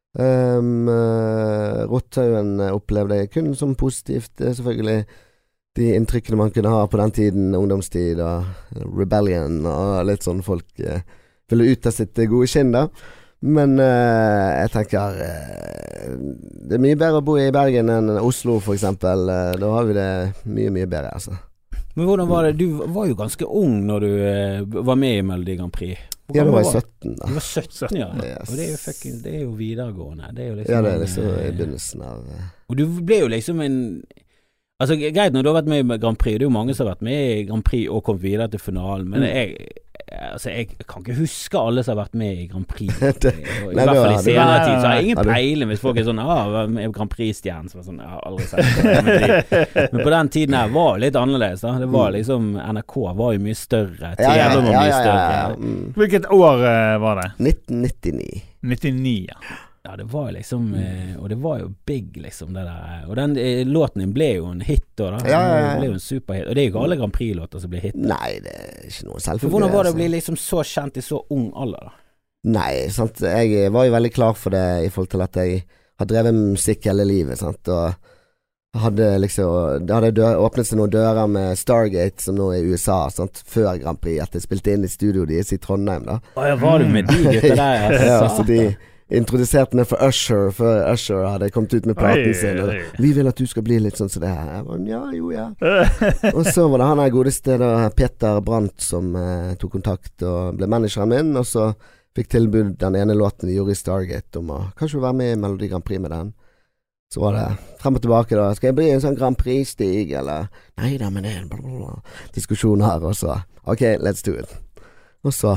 [SPEAKER 4] Um, uh, Rotthauen opplevde jeg kun som positivt, eh, selvfølgelig. De inntrykkene man kunne ha på den tiden, ungdomstid og rebellion og litt sånn folk eh, ville ut av sitt gode skinn da. Men eh, jeg tenker eh, det er mye bedre å bo i Bergen enn Oslo for eksempel. Eh, da har vi det mye, mye bedre, altså.
[SPEAKER 3] Men hvordan var det? Du var jo ganske ung når du eh, var med i Melodi Grand Prix. Hvor
[SPEAKER 4] Ja, da
[SPEAKER 3] gammel
[SPEAKER 4] var jeg sytten da.
[SPEAKER 3] Du var sytten, ja.
[SPEAKER 4] Yes.
[SPEAKER 3] Og det er jo fucking, det er jo videregående. Det er jo liksom
[SPEAKER 4] Ja, det er
[SPEAKER 3] en,
[SPEAKER 4] liksom i
[SPEAKER 3] eh,
[SPEAKER 4] begynnelsen av eh,
[SPEAKER 3] Og du ble jo liksom en Altså greit, når du har vært med i Grand Prix, det er jo mange som har vært med i Grand Prix og kommet videre til finalen, men
[SPEAKER 4] Mm.
[SPEAKER 3] jeg, altså, jeg kan ikke huske alle som har vært med i Grand Prix.
[SPEAKER 4] Det-
[SPEAKER 3] Og I
[SPEAKER 4] nei,
[SPEAKER 3] hvert
[SPEAKER 4] det
[SPEAKER 3] fall
[SPEAKER 4] var-
[SPEAKER 3] i senere
[SPEAKER 2] nei,
[SPEAKER 3] tid, så har jeg
[SPEAKER 2] nei,
[SPEAKER 3] ingen
[SPEAKER 4] nei.
[SPEAKER 3] peiling hvis folk er sånn ah, hva med Grand Prix-stjernen, som er sånn, jeg har aldri sett det. Men, men på den tiden her var det litt annerledes da. Det var liksom, N R K var jo mye større, T V
[SPEAKER 4] ja, ja,
[SPEAKER 3] var mye
[SPEAKER 4] ja, ja,
[SPEAKER 3] større.
[SPEAKER 4] ja, ja. Mm.
[SPEAKER 2] Hvilket år eh, var det?
[SPEAKER 4] nitten nittini.
[SPEAKER 2] nittini, ja.
[SPEAKER 3] Ja, det var jo liksom eh, Og det var jo big, liksom, det der. Og den eh, låten din ble jo en hit da. da.
[SPEAKER 4] Ja, ja, ja.
[SPEAKER 3] Det ble jo en superhit. Og det er jo ikke alle Grand Prix-låter som blir hit.
[SPEAKER 4] Nei, det er ikke noe
[SPEAKER 3] For
[SPEAKER 4] selvfølgelig.
[SPEAKER 3] hvordan var det å
[SPEAKER 4] altså.
[SPEAKER 3] bli liksom så kjent i så ung alder, da?
[SPEAKER 4] Nei, sant. Jeg var jo veldig klar for det i forhold til at jeg har drevet med musikk hele livet, sant. Og hadde liksom Det hadde dør, åpnet seg noen dører med Stargate, som nå er i U S A, sant. Før Grand Prix. At jeg spilte inn i studio deres i Trondheim, da.
[SPEAKER 3] Å ja, var du med de gutta der? Altså?
[SPEAKER 4] Ja, så de introduserte meg for Usher før Usher hadde kommet ut med platen
[SPEAKER 2] Oi,
[SPEAKER 4] sin. Og,
[SPEAKER 2] oi.
[SPEAKER 4] vi vil at du skal bli litt sånn som det her. Jeg bare, ja, jo, ja. Og så var det han der godeste da, Peter Brandt, som eh, tok kontakt og ble manageren min, og så fikk tilbud den ene låten de gjorde i Stargate om å kanskje være med i Melodi Grand Prix med den. Så var det frem og tilbake da. Skal jeg bli en sånn Grand Prix-stig, eller? Nei da, men det er en blablabla diskusjon her, og så ok, let's do it. Og så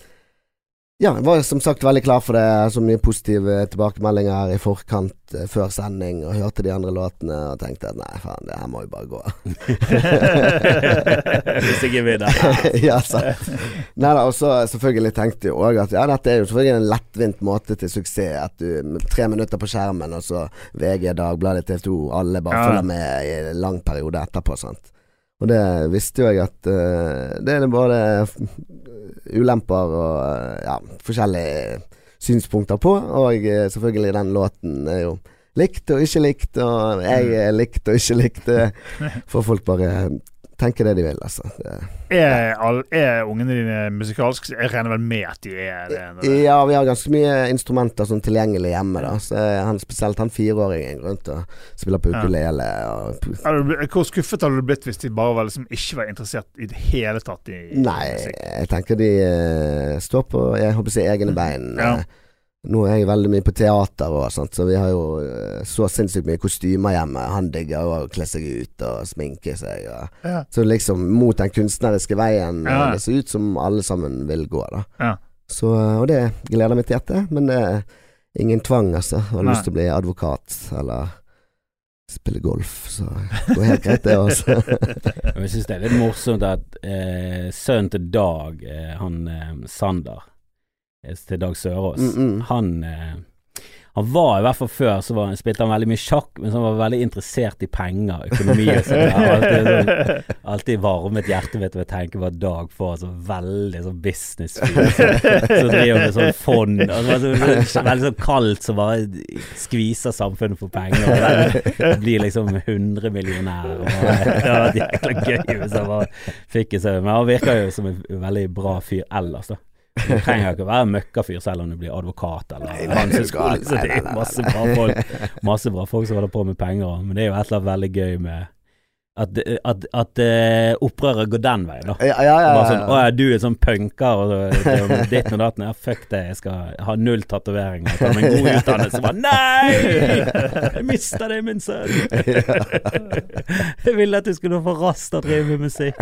[SPEAKER 4] ja, jeg var som sagt veldig klar for det. Så mye positive tilbakemeldinger i forkant eh, før sending, og hørte de andre låtene og tenkte at nei, faen, det her må jo bare gå.
[SPEAKER 3] Hvis jeg ikke vinner.
[SPEAKER 4] Ja, så. Neida, og så selvfølgelig tenkte jeg også at ja, dette er jo selvfølgelig en lettvint måte til suksess. At du med tre minutter på skjermen, og så V G, Dagbladet, T V to, alle bare
[SPEAKER 2] Ja.
[SPEAKER 4] følger med i en lang periode etterpå, sant. Og det visste jo jeg at uh, det er både ulemper og uh, ja, forskjellige synspunkter på, og uh, selvfølgelig den låten er jo likt og ikke likt, og jeg er likt og ikke likt. For folk bare tenker det de vil, altså. Det,
[SPEAKER 2] Er, all, er ungene dine musikalske? Jeg regner vel med at de er det. når det-
[SPEAKER 4] ja, vi har ganske mye instrumenter sånn tilgjengelig hjemme, da. Så han, spesielt han fireåringen går rundt og spiller på
[SPEAKER 2] Ja.
[SPEAKER 4] ukulele. Og,
[SPEAKER 2] Har du bl- Hvor skuffet hadde du blitt hvis de bare var liksom ikke var interessert i det hele tatt i
[SPEAKER 4] nei,
[SPEAKER 2] musikk?
[SPEAKER 4] jeg tenker de uh, står på, jeg håper å si, egne bein.
[SPEAKER 2] Ja.
[SPEAKER 4] Uh, Nå er jeg veldig mye på teater og sånt, så vi har jo uh, så sinnssykt mye kostymer hjemme. Han digger å kle seg ut og sminke seg. Og,
[SPEAKER 2] Ja.
[SPEAKER 4] så liksom mot den kunstneriske veien,
[SPEAKER 2] Ja.
[SPEAKER 4] uh, det ser ut som alle sammen vil gå, da.
[SPEAKER 2] Ja.
[SPEAKER 4] Så, uh, og det gleder mitt hjerte, men det er ingen tvang, altså. Jeg har
[SPEAKER 2] Nei.
[SPEAKER 4] lyst til å bli advokat, eller spille golf, så det går helt greit det også.
[SPEAKER 3] Jeg synes det er litt morsomt at eh, sønnen til Dag, eh, han eh, Sander, eh, til Dag Sørås,
[SPEAKER 4] Mm, mm.
[SPEAKER 3] han, eh, han var i hvert fall før, så var, spilte han veldig mye sjakk, men så han var veldig interessert i penger, økonomi og sånn. Han har alltid, sånn, alltid varmet hjertet vet du, ved å tenke på at Dag får så veldig sånn business-fyr, så, så driver med sånn fond, og så, så, så, veldig sånn kaldt, som bare skviser samfunnet for penger, og det blir liksom hundre millionær, og det var jækla gøy hvis han bare fikk det, men han virker jo som en veldig bra fyr ellers da. Du trenger ikke være møkkafyr selv om du blir advokat eller handelshøyskole, så det er masse bra folk masse bra folk som holder på med penger, men det er jo et eller annet veldig gøy med at, at, at uh, opprøret går den veien da.
[SPEAKER 4] Ja, ja, ja, ja.
[SPEAKER 3] Sånn, åja, du er sånn punker og ditt og datten, ja, fuck det, jeg skal ha null tatoveringer, ta meg en god utdannelse, bare, nei, jeg mistet det, min sønn. Jeg ville at du skulle få rast å drive med musikk.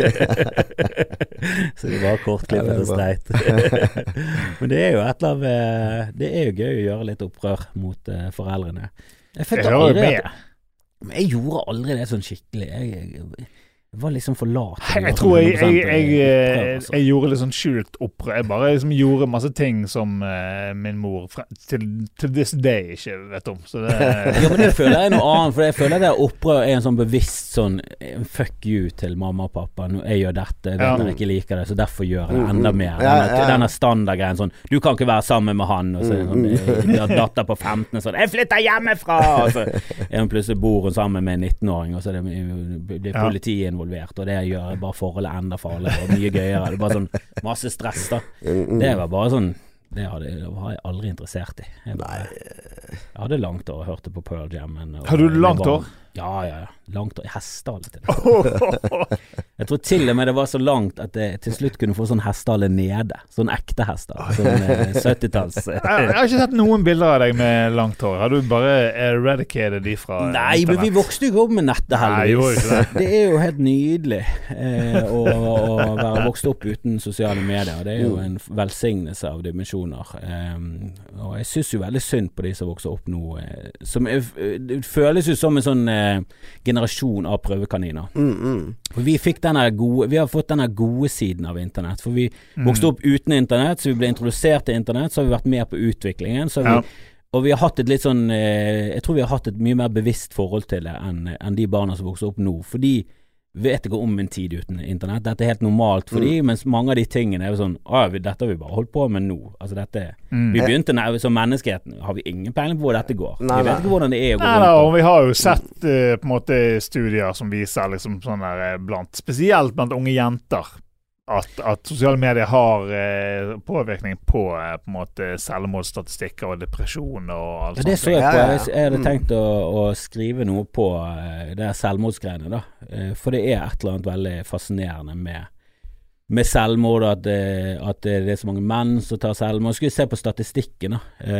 [SPEAKER 3] Så det var kortklippet og streit. Men det er jo et eller annet, det er jo gøy å gjøre litt opprør mot uh, foreldrene. Jeg følte aldri at Men jeg gjorde aldri det sånn skikkelig. Jeg, jeg, jeg var liksom for lat.
[SPEAKER 2] Jeg tror jeg, jeg, jeg, jeg, jeg gjorde litt sånn skjult opprør. Jeg bare liksom gjorde masse ting som uh, min mor fra, til, til this day ikke vet om. Så det,
[SPEAKER 3] ja, men det føler jeg noe annet, for jeg føler det opprør er en sånn bevisst sånn fuck you til mamma og pappa. Nå jeg gjør dette, jeg vet ja. Dere ikke liker det, så derfor gjør jeg det enda mer.
[SPEAKER 4] Ja, ja, ja.
[SPEAKER 3] Denne standardgreien sånn, du kan ikke være sammen med han, og så sånn, jeg har datter på femten, sånn, jeg flytter hjemmefra, og så er hun plutselig bor hun sammen med en nittenåring, og så er det, det er politiet involvert, og det gjør bare forholdet enda farligere og mye gøyere. Det er bare sånn masse stress da. Det var bare sånn, det hadde, det var jeg aldri interessert i. Jeg, bare, jeg hadde langt år og hørte på Pearl Jam. Og,
[SPEAKER 2] har du langt år?
[SPEAKER 3] Ja, ja, ja. Langt år. Hestehale til det. Jeg tror til og med det var så langt at jeg til slutt kunne få sånn hestehale nede. Sånn ekte hestehale. Sånn syttitalls.
[SPEAKER 2] jeg, jeg har ikke sett noen bilder av deg med langt hår. Har du bare eradicated de fra
[SPEAKER 3] Nei, internet? Men vi vokste jo opp med nettet heldigvis. Nei, det. det er jo helt nydelig eh, å, å være vokst opp uten sosiale medier. Det er jo en velsignelse av dimensjoner. Eh, og jeg synes jo veldig synd på de som vokser opp nå. Eh, som er, det føles jo som en sånn eh, generasjon av prøvekaniner. Mm, mm. For vi fikk denne gode, vi har fått denne gode siden av internett, for vi mm. vokste opp uten internett, så vi ble introdusert til internett, så har vi vært med på utviklingen, så vi, ja. Og vi har hatt et litt sånn, eh, jeg tror vi har hatt et mye mer bevisst forhold til det enn, enn de barna som vokser opp nå, fordi vi vet ikke om en tid uten internett. Dette er helt normalt for mm. de, mens mange av de tingene er jo sånn, ah, dette har vi bare holdt på med nå. Altså dette, mm. vi begynte nær, som menneskeheten, har vi ingen peiling på hvor dette går. Nei, vi vet ikke hvordan det er å gå
[SPEAKER 2] nei, rundt. Nei, og vi har jo sett uh, på en måte studier som viser liksom sånn der blant, spesielt blant unge jenter, at, at sosiale medier har eh, påvirkning på eh, på en måte selvmordsstatistikker og depresjon og alt sånt.
[SPEAKER 3] Det så jeg på. Jeg, jeg hadde tenkt å, å skrive noe på eh, det selvmordsgreiene da. Eh, for det er et eller annet veldig fascinerende med, med selvmord, at, eh, at det er så mange menn som tar selvmord. Jeg skulle se på statistikken da.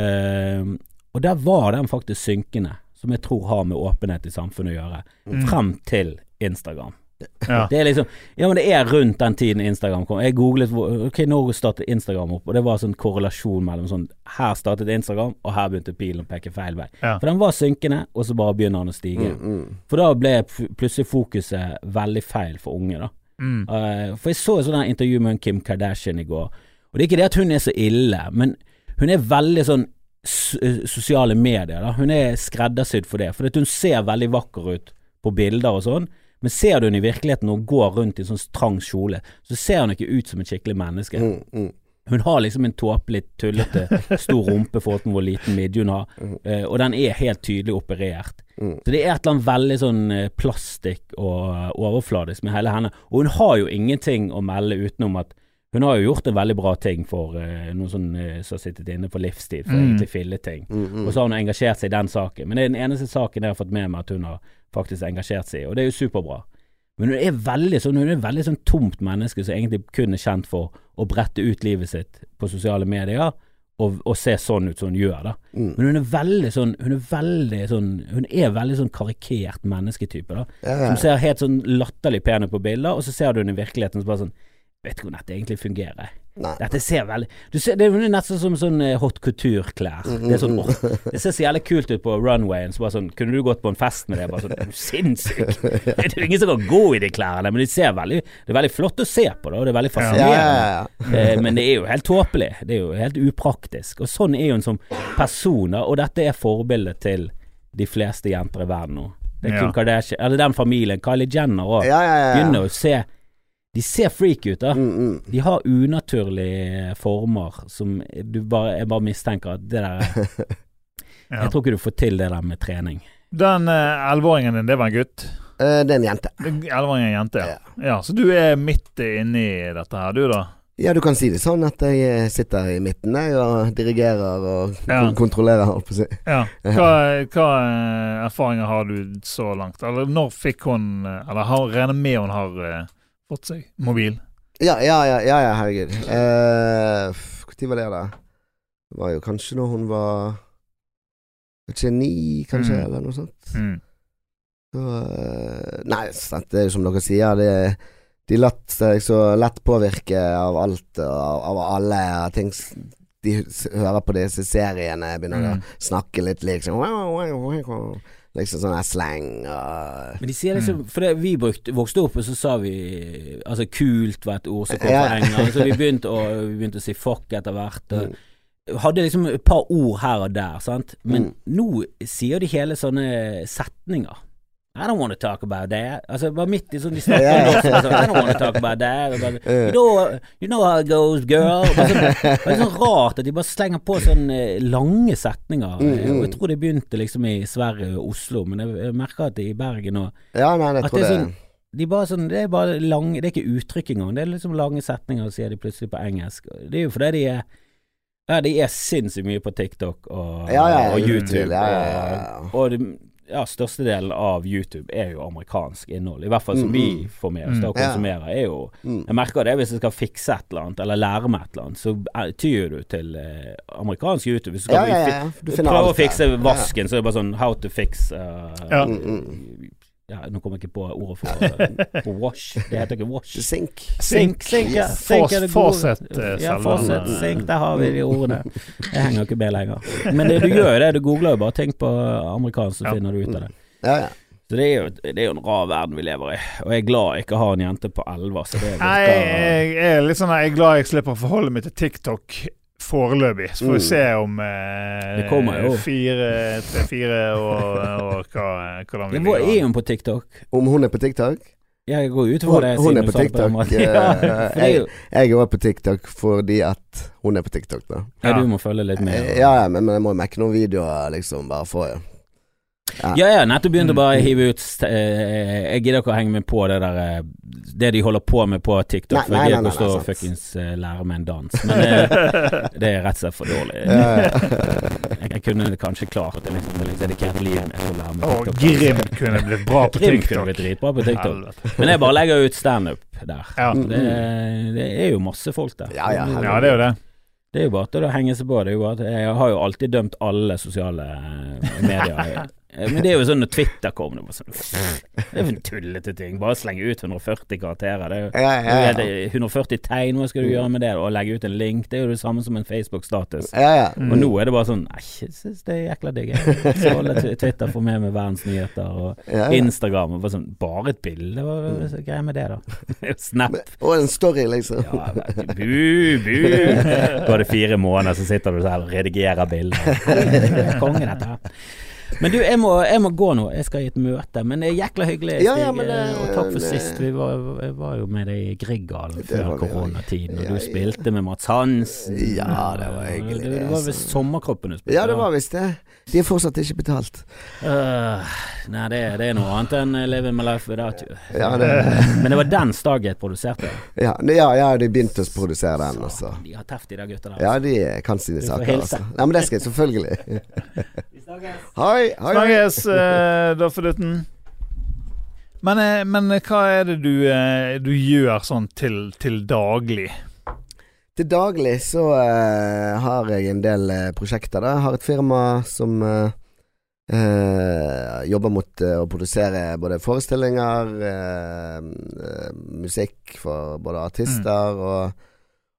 [SPEAKER 3] Eh, og der var den faktisk synkende, som jeg tror har med åpenhet i samfunnet å gjøre, mm. frem til Instagram. Ja. Det er liksom, ja, men det er rundt den tiden Instagram kom. Jeg googlet, ok, når startet Instagram opp, og det var sånn korrelasjon mellom sånn, her startet Instagram, og her begynte pilen å peke feil vei. Ja. For den var synkende, og så bare begynner den å stige. Mm, mm. For da ble plutselig fokuset veldig feil for unge da. Mm. Uh, for jeg så et sånt intervju med Kim Kardashian i går, og det er ikke det at hun er så ille, men hun er veldig sånn sosiale medier da. Hun er skreddersydd for det, for hun ser veldig vakker ut på bilder og sånn. Men ser du henne i virkeligheten og går rundt i en sånn trang kjole, så ser hun ikke ut som et skikkelig menneske. Mm, mm. Hun har liksom en tåpelig, tullete, stor rumpe for hvor liten midje hun har, mm. uh, og den er helt tydelig operert. Mm. Så det er et eller annet veldig sånn uh, plastikk og overfladisk med hele henne. Og hun har jo ingenting å melde utenom at hun har jo gjort en veldig bra ting for uh, noen sånn, uh, som har sittet inne på livstid, for mm. egentlig filleting. Mm, mm. Og så har hun engasjert seg i den saken. Men det er den eneste saken jeg har fått med meg at hun har faktisk engasjert seg i, og det er jo superbra. Men hun er veldig sånn, hun er veldig sånn tomt menneske som egentlig kun er kjent for å brette ut livet sitt på sosiale medier og, og se sånn ut som hun gjør da. Mm. Men hun er veldig sånn, hun er veldig sånn, hun er veldig sånn karikert mennesketype da, ja, ja. Som ser helt sånn latterlig pen ut på bilder, og så ser du henne i virkeligheten så bare sånn, vet ikke om dette egentlig fungerer.
[SPEAKER 4] Nei.
[SPEAKER 3] Dette ser veldig du ser, Det er jo nesten som sånn hot couture-klær. Det er sånn, åh, det ser så jævlig kult ut på runwayen. Så bare sånn, kunne du gått på en fest med det? Bare sånn, er du sinnssyk? Det er jo ingen som kan gå i de klærne, men de ser veldig det er veldig flott å se på det, og det er veldig fascinerende.
[SPEAKER 4] Ja, ja, ja.
[SPEAKER 3] Eh, men det er jo helt tåpelig. Det er jo helt upraktisk. Og sånn er jo en sånn person, og dette er forbildet til de fleste jenter i verden nå. Det er Kim
[SPEAKER 2] Ja.
[SPEAKER 3] Kardashian, eller den familien, Kylie Jenner også,
[SPEAKER 4] Ja, ja, ja, ja.
[SPEAKER 3] begynner å se de ser freak ut da.
[SPEAKER 4] Mm, mm.
[SPEAKER 3] De har unaturlige former som du bare, jeg bare mistenker at det der
[SPEAKER 2] Ja.
[SPEAKER 3] Jeg tror ikke du får til det der med trening.
[SPEAKER 2] Den elleveåringen din, det var en gutt?
[SPEAKER 4] Eh, det er en jente.
[SPEAKER 2] elleveåringen er en jente, ja. Ja. Så du er midt inne i dette her, du da?
[SPEAKER 4] Ja, du kan si det sånn at jeg sitter i midten jeg, og dirigerer og
[SPEAKER 2] Ja.
[SPEAKER 4] kon- kontrollerer, holdt på å si.
[SPEAKER 2] Ja. Hva, hva erfaringer har du så langt? Eller når fikk hun Eller har, regner med hun har uh, fått seg mobil?
[SPEAKER 4] Ja, ja, ja, ja, ja herregud. Eh, Hvor tid var det da? Det var jo kanskje når hun var vet ikke, ni, kanskje,
[SPEAKER 2] Mm.
[SPEAKER 4] eller noe sånt.
[SPEAKER 2] Mm.
[SPEAKER 4] Så, eh, nei, sant, det er jo som dere sier, det, de latt seg så lett påvirke av alt og av, av alle ting s- de s- hører på disse seriene, begynner
[SPEAKER 2] Mm.
[SPEAKER 4] å snakke litt liksom liksom sånn her slang og
[SPEAKER 3] Men de sier liksom, for det, vi brukte, vokste opp, og så sa vi altså kult var et ord som kom
[SPEAKER 4] Ja.
[SPEAKER 3] fra England, så vi begynte å, vi begynte å si fuck etter hvert, og
[SPEAKER 4] Mm.
[SPEAKER 3] hadde liksom et par ord her og der, sant? Men
[SPEAKER 4] Mm.
[SPEAKER 3] nå sier de hele sånne setninger. I don't want to talk about that. Altså, bare midt i sånn de snakker
[SPEAKER 4] Ja, ja.
[SPEAKER 3] norsk, og sånn, I don't want to talk about that. Og bare,
[SPEAKER 4] Ja.
[SPEAKER 3] you, know, you know how it goes, girl. Og bare sånn, det er sånn rart at de bare slenger på sånne lange setninger.
[SPEAKER 4] Mm, mm.
[SPEAKER 3] Og jeg tror det begynte liksom i Sverige og Oslo, men jeg, jeg merker at det i Bergen og
[SPEAKER 4] Ja, nei, jeg
[SPEAKER 3] at
[SPEAKER 4] tror
[SPEAKER 3] det er
[SPEAKER 4] det
[SPEAKER 3] sånn de bare sånn, det er bare lange, det er ikke uttrykk engang. Det er liksom lange setninger, sier de plutselig på engelsk. Det er jo fordi de er Ja, de er sinnssykt mye på TikTok og,
[SPEAKER 4] Ja, ja,
[SPEAKER 3] og
[SPEAKER 4] uten
[SPEAKER 3] YouTube.
[SPEAKER 4] tvil, ja, ja, ja, ja.
[SPEAKER 3] Og, og det, ja, størstedelen av YouTube er jo amerikansk innhold. I hvert fall som
[SPEAKER 4] Mm,
[SPEAKER 3] vi
[SPEAKER 4] mm.
[SPEAKER 3] får med oss da og
[SPEAKER 4] Ja.
[SPEAKER 3] konsumerer. Er jo,
[SPEAKER 4] Mm.
[SPEAKER 3] jeg merker det hvis jeg skal fikse et eller annet, eller lære meg et eller annet, så er- tyr du til eh, amerikansk YouTube. Hvis du skal
[SPEAKER 4] Ja, ja,
[SPEAKER 3] fi-
[SPEAKER 4] ja. Du finner
[SPEAKER 3] prøve å
[SPEAKER 4] alt der.
[SPEAKER 3] fikse vasken, så er det bare sånn how to fix uh,
[SPEAKER 2] Ja.
[SPEAKER 4] Mm, mm.
[SPEAKER 3] ja, nå kommer jeg ikke på ordet for, uh, for wash. Det heter ikke wash.
[SPEAKER 4] Sink.
[SPEAKER 3] Sink, sink, ja.
[SPEAKER 2] Yes.
[SPEAKER 3] Sink er det gode.
[SPEAKER 2] Faucet, eh,
[SPEAKER 3] Ja,
[SPEAKER 2] selve
[SPEAKER 3] faucet,
[SPEAKER 2] den, eh.
[SPEAKER 3] sink, der har vi de ordene. Jeg henger ikke med lenger. Men det, du gjør jo det, du googler jo bare ting på amerikansk, så
[SPEAKER 2] Ja.
[SPEAKER 3] finner du ut av det.
[SPEAKER 4] Ja, ja.
[SPEAKER 3] Så det er, jo, det er jo en rar verden vi lever i, og jeg er glad jeg ikke har en jente på elleve, så det
[SPEAKER 2] Nei,
[SPEAKER 3] virker
[SPEAKER 2] jeg er litt sånn Jeg er glad jeg slipper å forholde meg til TikTok foreløpig. Så får vi
[SPEAKER 4] Mm.
[SPEAKER 2] se om eh,
[SPEAKER 3] Det kommer jo.
[SPEAKER 2] fire, tre-fire år, år hva, hvordan vi
[SPEAKER 3] Ja, Hvor er
[SPEAKER 2] ligger an.
[SPEAKER 3] hun på TikTok?
[SPEAKER 4] Om hun er på TikTok?
[SPEAKER 3] Jeg går ut
[SPEAKER 4] Hun,
[SPEAKER 3] fra det.
[SPEAKER 4] hun
[SPEAKER 3] siden
[SPEAKER 4] er
[SPEAKER 3] du
[SPEAKER 4] på
[SPEAKER 3] sa det den
[SPEAKER 4] TikTok.
[SPEAKER 3] måten.
[SPEAKER 4] eh,
[SPEAKER 3] Ja, for det er jo,
[SPEAKER 4] Jeg er også på TikTok fordi at hun er på TikTok, da.
[SPEAKER 3] ja, du må følge litt med.
[SPEAKER 4] Eh, Ja, ja, men, men jeg må jo mekke noen videoer, liksom, bare for ja.
[SPEAKER 3] Ja, ja, nettopp begynte å
[SPEAKER 2] Mm.
[SPEAKER 3] bare hive ut eh, Jeg gidder ikke å henge meg på det der eh, det de holder på med på TikTok,
[SPEAKER 4] Nei,
[SPEAKER 3] for
[SPEAKER 4] nei,
[SPEAKER 3] jeg gidder
[SPEAKER 4] nei,
[SPEAKER 3] ikke å stå
[SPEAKER 4] nei,
[SPEAKER 3] og
[SPEAKER 4] sant.
[SPEAKER 3] fuckings eh, lære meg en dans. Men eh, det er rett og slett for dårlig.
[SPEAKER 4] Ja, ja.
[SPEAKER 3] Jeg, jeg kunne kanskje klart det, liksom, det liksom dedikert livet mitt til å lære meg
[SPEAKER 2] Og
[SPEAKER 3] TikTok.
[SPEAKER 2] Grim kunne blitt bra på
[SPEAKER 3] Grim kunne
[SPEAKER 2] TikTok.
[SPEAKER 3] blitt dritbra på TikTok.
[SPEAKER 2] Helvete.
[SPEAKER 3] Men jeg bare legger ut standup der.
[SPEAKER 2] Ja.
[SPEAKER 3] Det, det er jo masse folk der.
[SPEAKER 4] Ja, ja,
[SPEAKER 2] ja, det er jo det.
[SPEAKER 3] Det er jo bare til å henge seg på. Det er jo bare at jeg har jo alltid dømt alle sosiale eh, medier. Men det er jo sånn når Twitter kom, det var sånn det er jo en tullete ting. Bare slenge ut hundre og førti karakterer. Det er jo
[SPEAKER 4] Ja, ja, ja.
[SPEAKER 3] det er hundre og førti tegn, hva skal du gjøre med det? Og legge ut en link. Det er jo det samme som en Facebook-status.
[SPEAKER 4] Ja, ja.
[SPEAKER 3] Og nå er det bare sånn Nei, jeg synes det er jækla digg. Jeg skal holde t- Twitter for med med verdens nyheter og
[SPEAKER 4] Ja, ja.
[SPEAKER 3] Instagram. Og bare sånn Bare et bilde? Hva hva er så greia med det, da? Snap.
[SPEAKER 4] Og en story, liksom.
[SPEAKER 3] Ja, vet du, bu, bu. Går det fire måneder, så sitter du der og redigerer bilder. Kongen, dette her. Men du, jeg må, jeg må gå nå. Jeg skal i et møte. Men det er jækla hyggelig, Stig.
[SPEAKER 4] Ja, ja, men det-
[SPEAKER 3] og takk for
[SPEAKER 4] det-
[SPEAKER 3] sist. Vi var, jeg var jo med deg i Grieghallen
[SPEAKER 4] Det
[SPEAKER 3] før
[SPEAKER 4] var vi, ja.
[SPEAKER 3] koronatiden, og
[SPEAKER 4] Ja,
[SPEAKER 3] du
[SPEAKER 4] ja.
[SPEAKER 3] spilte med Mats Hansen.
[SPEAKER 4] Ja, det var hyggelig,
[SPEAKER 3] Det,
[SPEAKER 4] det,
[SPEAKER 3] det var vel
[SPEAKER 4] altså.
[SPEAKER 3] sommerkroppen du spilte?
[SPEAKER 4] Ja, det
[SPEAKER 3] da?
[SPEAKER 4] var visst det. De er fortsatt ikke betalt.
[SPEAKER 3] Øh, nei, det, det er noe annet enn Living My Life Without You.
[SPEAKER 4] Ja, det,
[SPEAKER 3] Men det var den Staget produserte.
[SPEAKER 4] ja, ne- ja, ja de begynte å produsere den, altså.
[SPEAKER 3] De har teft i de gutta der.
[SPEAKER 4] Ja, de kan sine
[SPEAKER 3] Du får
[SPEAKER 4] saker,
[SPEAKER 3] hilse.
[SPEAKER 4] altså. Nei, men det skal jeg selvfølgelig. Hei, hei.
[SPEAKER 2] Snakkes, uh, Dofferdutten. Men, eh, men hva er det du, eh, du gjør sånn til, til daglig?
[SPEAKER 4] Til daglig så eh, har jeg en del eh, prosjekter da. Jeg har et firma som eh, eh, jobber mot eh, å produsere både forestillinger, eh, eh, musikk for både artister og,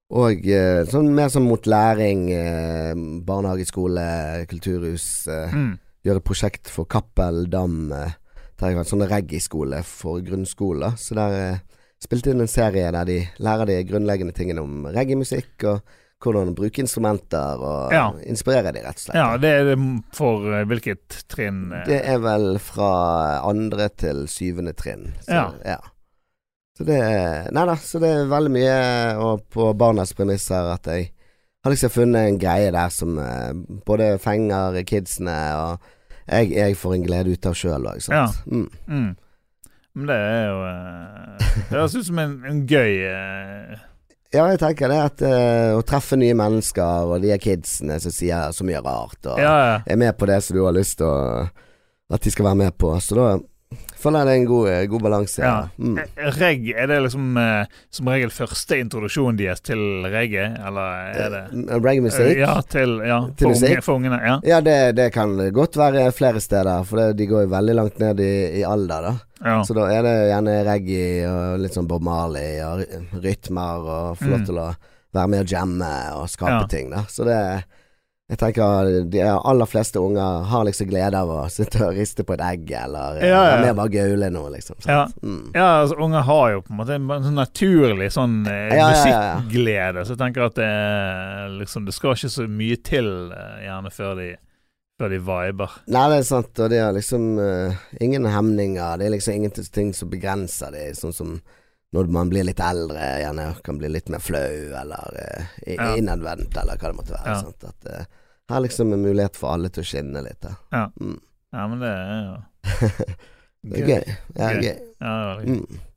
[SPEAKER 4] Og eh, sånn, mer sånn mot læring, eh, barnehage, skole, kulturhus, eh,
[SPEAKER 2] Mm.
[SPEAKER 4] gjøre et prosjekt for Kappel Dam, eh, der jeg har en sånn reggae-skole for grunnskole, så der eh, spilte inn en serie der de lærer de grunnleggende tingene om reggae-musikk, og hvordan bruke instrumenter, og
[SPEAKER 2] Ja.
[SPEAKER 4] inspirere de rett og slett.
[SPEAKER 2] Ja, det er det for eh, hvilket trinn? eh?
[SPEAKER 4] Det er vel fra andre til syvende trinn. Så,
[SPEAKER 2] Ja.
[SPEAKER 4] ja. Så det er Nei da, så det er veldig mye og på barnas premisser at jeg har liksom funnet en greie der som eh, både fenger kidsene, og jeg, jeg får en glede ut av sjøl òg, sant.
[SPEAKER 2] Ja.
[SPEAKER 4] Mm.
[SPEAKER 2] Mm. Men det er jo eh, Det høres ut som en, en gøy eh,
[SPEAKER 4] Ja, jeg tenker det at eh, å treffe nye mennesker, og de er kidsene som sier så mye rart, og
[SPEAKER 2] Ja, ja.
[SPEAKER 4] er med på det som du har lyst til å, at de skal være med på. Så da føler jeg det er en god, god balanse.
[SPEAKER 2] Ja.
[SPEAKER 4] Mm.
[SPEAKER 2] Reggae, er det liksom eh, som regel første introduksjonen deres til reggae, eller er det
[SPEAKER 4] Reggae-musikk?
[SPEAKER 2] Ja, til, ja,
[SPEAKER 4] Til
[SPEAKER 2] for,
[SPEAKER 4] musikk?
[SPEAKER 2] unge, for ungene. Ja.
[SPEAKER 4] Ja, det, det kan godt være flere steder, for det, de går jo veldig langt ned i, i alder, da.
[SPEAKER 2] Ja.
[SPEAKER 4] Så da er det gjerne reggae og litt sånn Bob Marley og ry- rytmer, og få lov
[SPEAKER 2] Mm.
[SPEAKER 4] til å være med og jamme og skape
[SPEAKER 2] Ja.
[SPEAKER 4] ting, da. Så det jeg tenker de aller fleste unger har liksom glede av å sitte og riste på et egg, eller
[SPEAKER 2] Ja, ja.
[SPEAKER 4] være med og bare gaule noe, liksom. sant?
[SPEAKER 2] Ja.
[SPEAKER 4] Mm.
[SPEAKER 2] Ja, altså, unger har jo på en måte en sånn naturlig sånn eh,
[SPEAKER 4] Ja, ja, ja, ja.
[SPEAKER 2] musikkglede, så jeg tenker at det er liksom Det skal ikke så mye til eh, gjerne før de før de viber.
[SPEAKER 4] Nei, det er sant, og det er liksom eh, ingen hemninger. Det er liksom ingenting som begrenser det, sånn som når man blir litt eldre, gjerne kan bli litt mer flau, eller eh, i-
[SPEAKER 2] Ja.
[SPEAKER 4] innadvendt, eller hva det måtte være.
[SPEAKER 2] Ja.
[SPEAKER 4] Sant? At eh, her er liksom en mulighet for alle til å skinne litt. Da.
[SPEAKER 2] Ja.
[SPEAKER 4] Mm.
[SPEAKER 2] Ja, men det er jo
[SPEAKER 4] Det er gøy. Ja,
[SPEAKER 2] Gøy.
[SPEAKER 4] gøy.
[SPEAKER 2] Ja, det er veldig gøy.
[SPEAKER 4] Mm.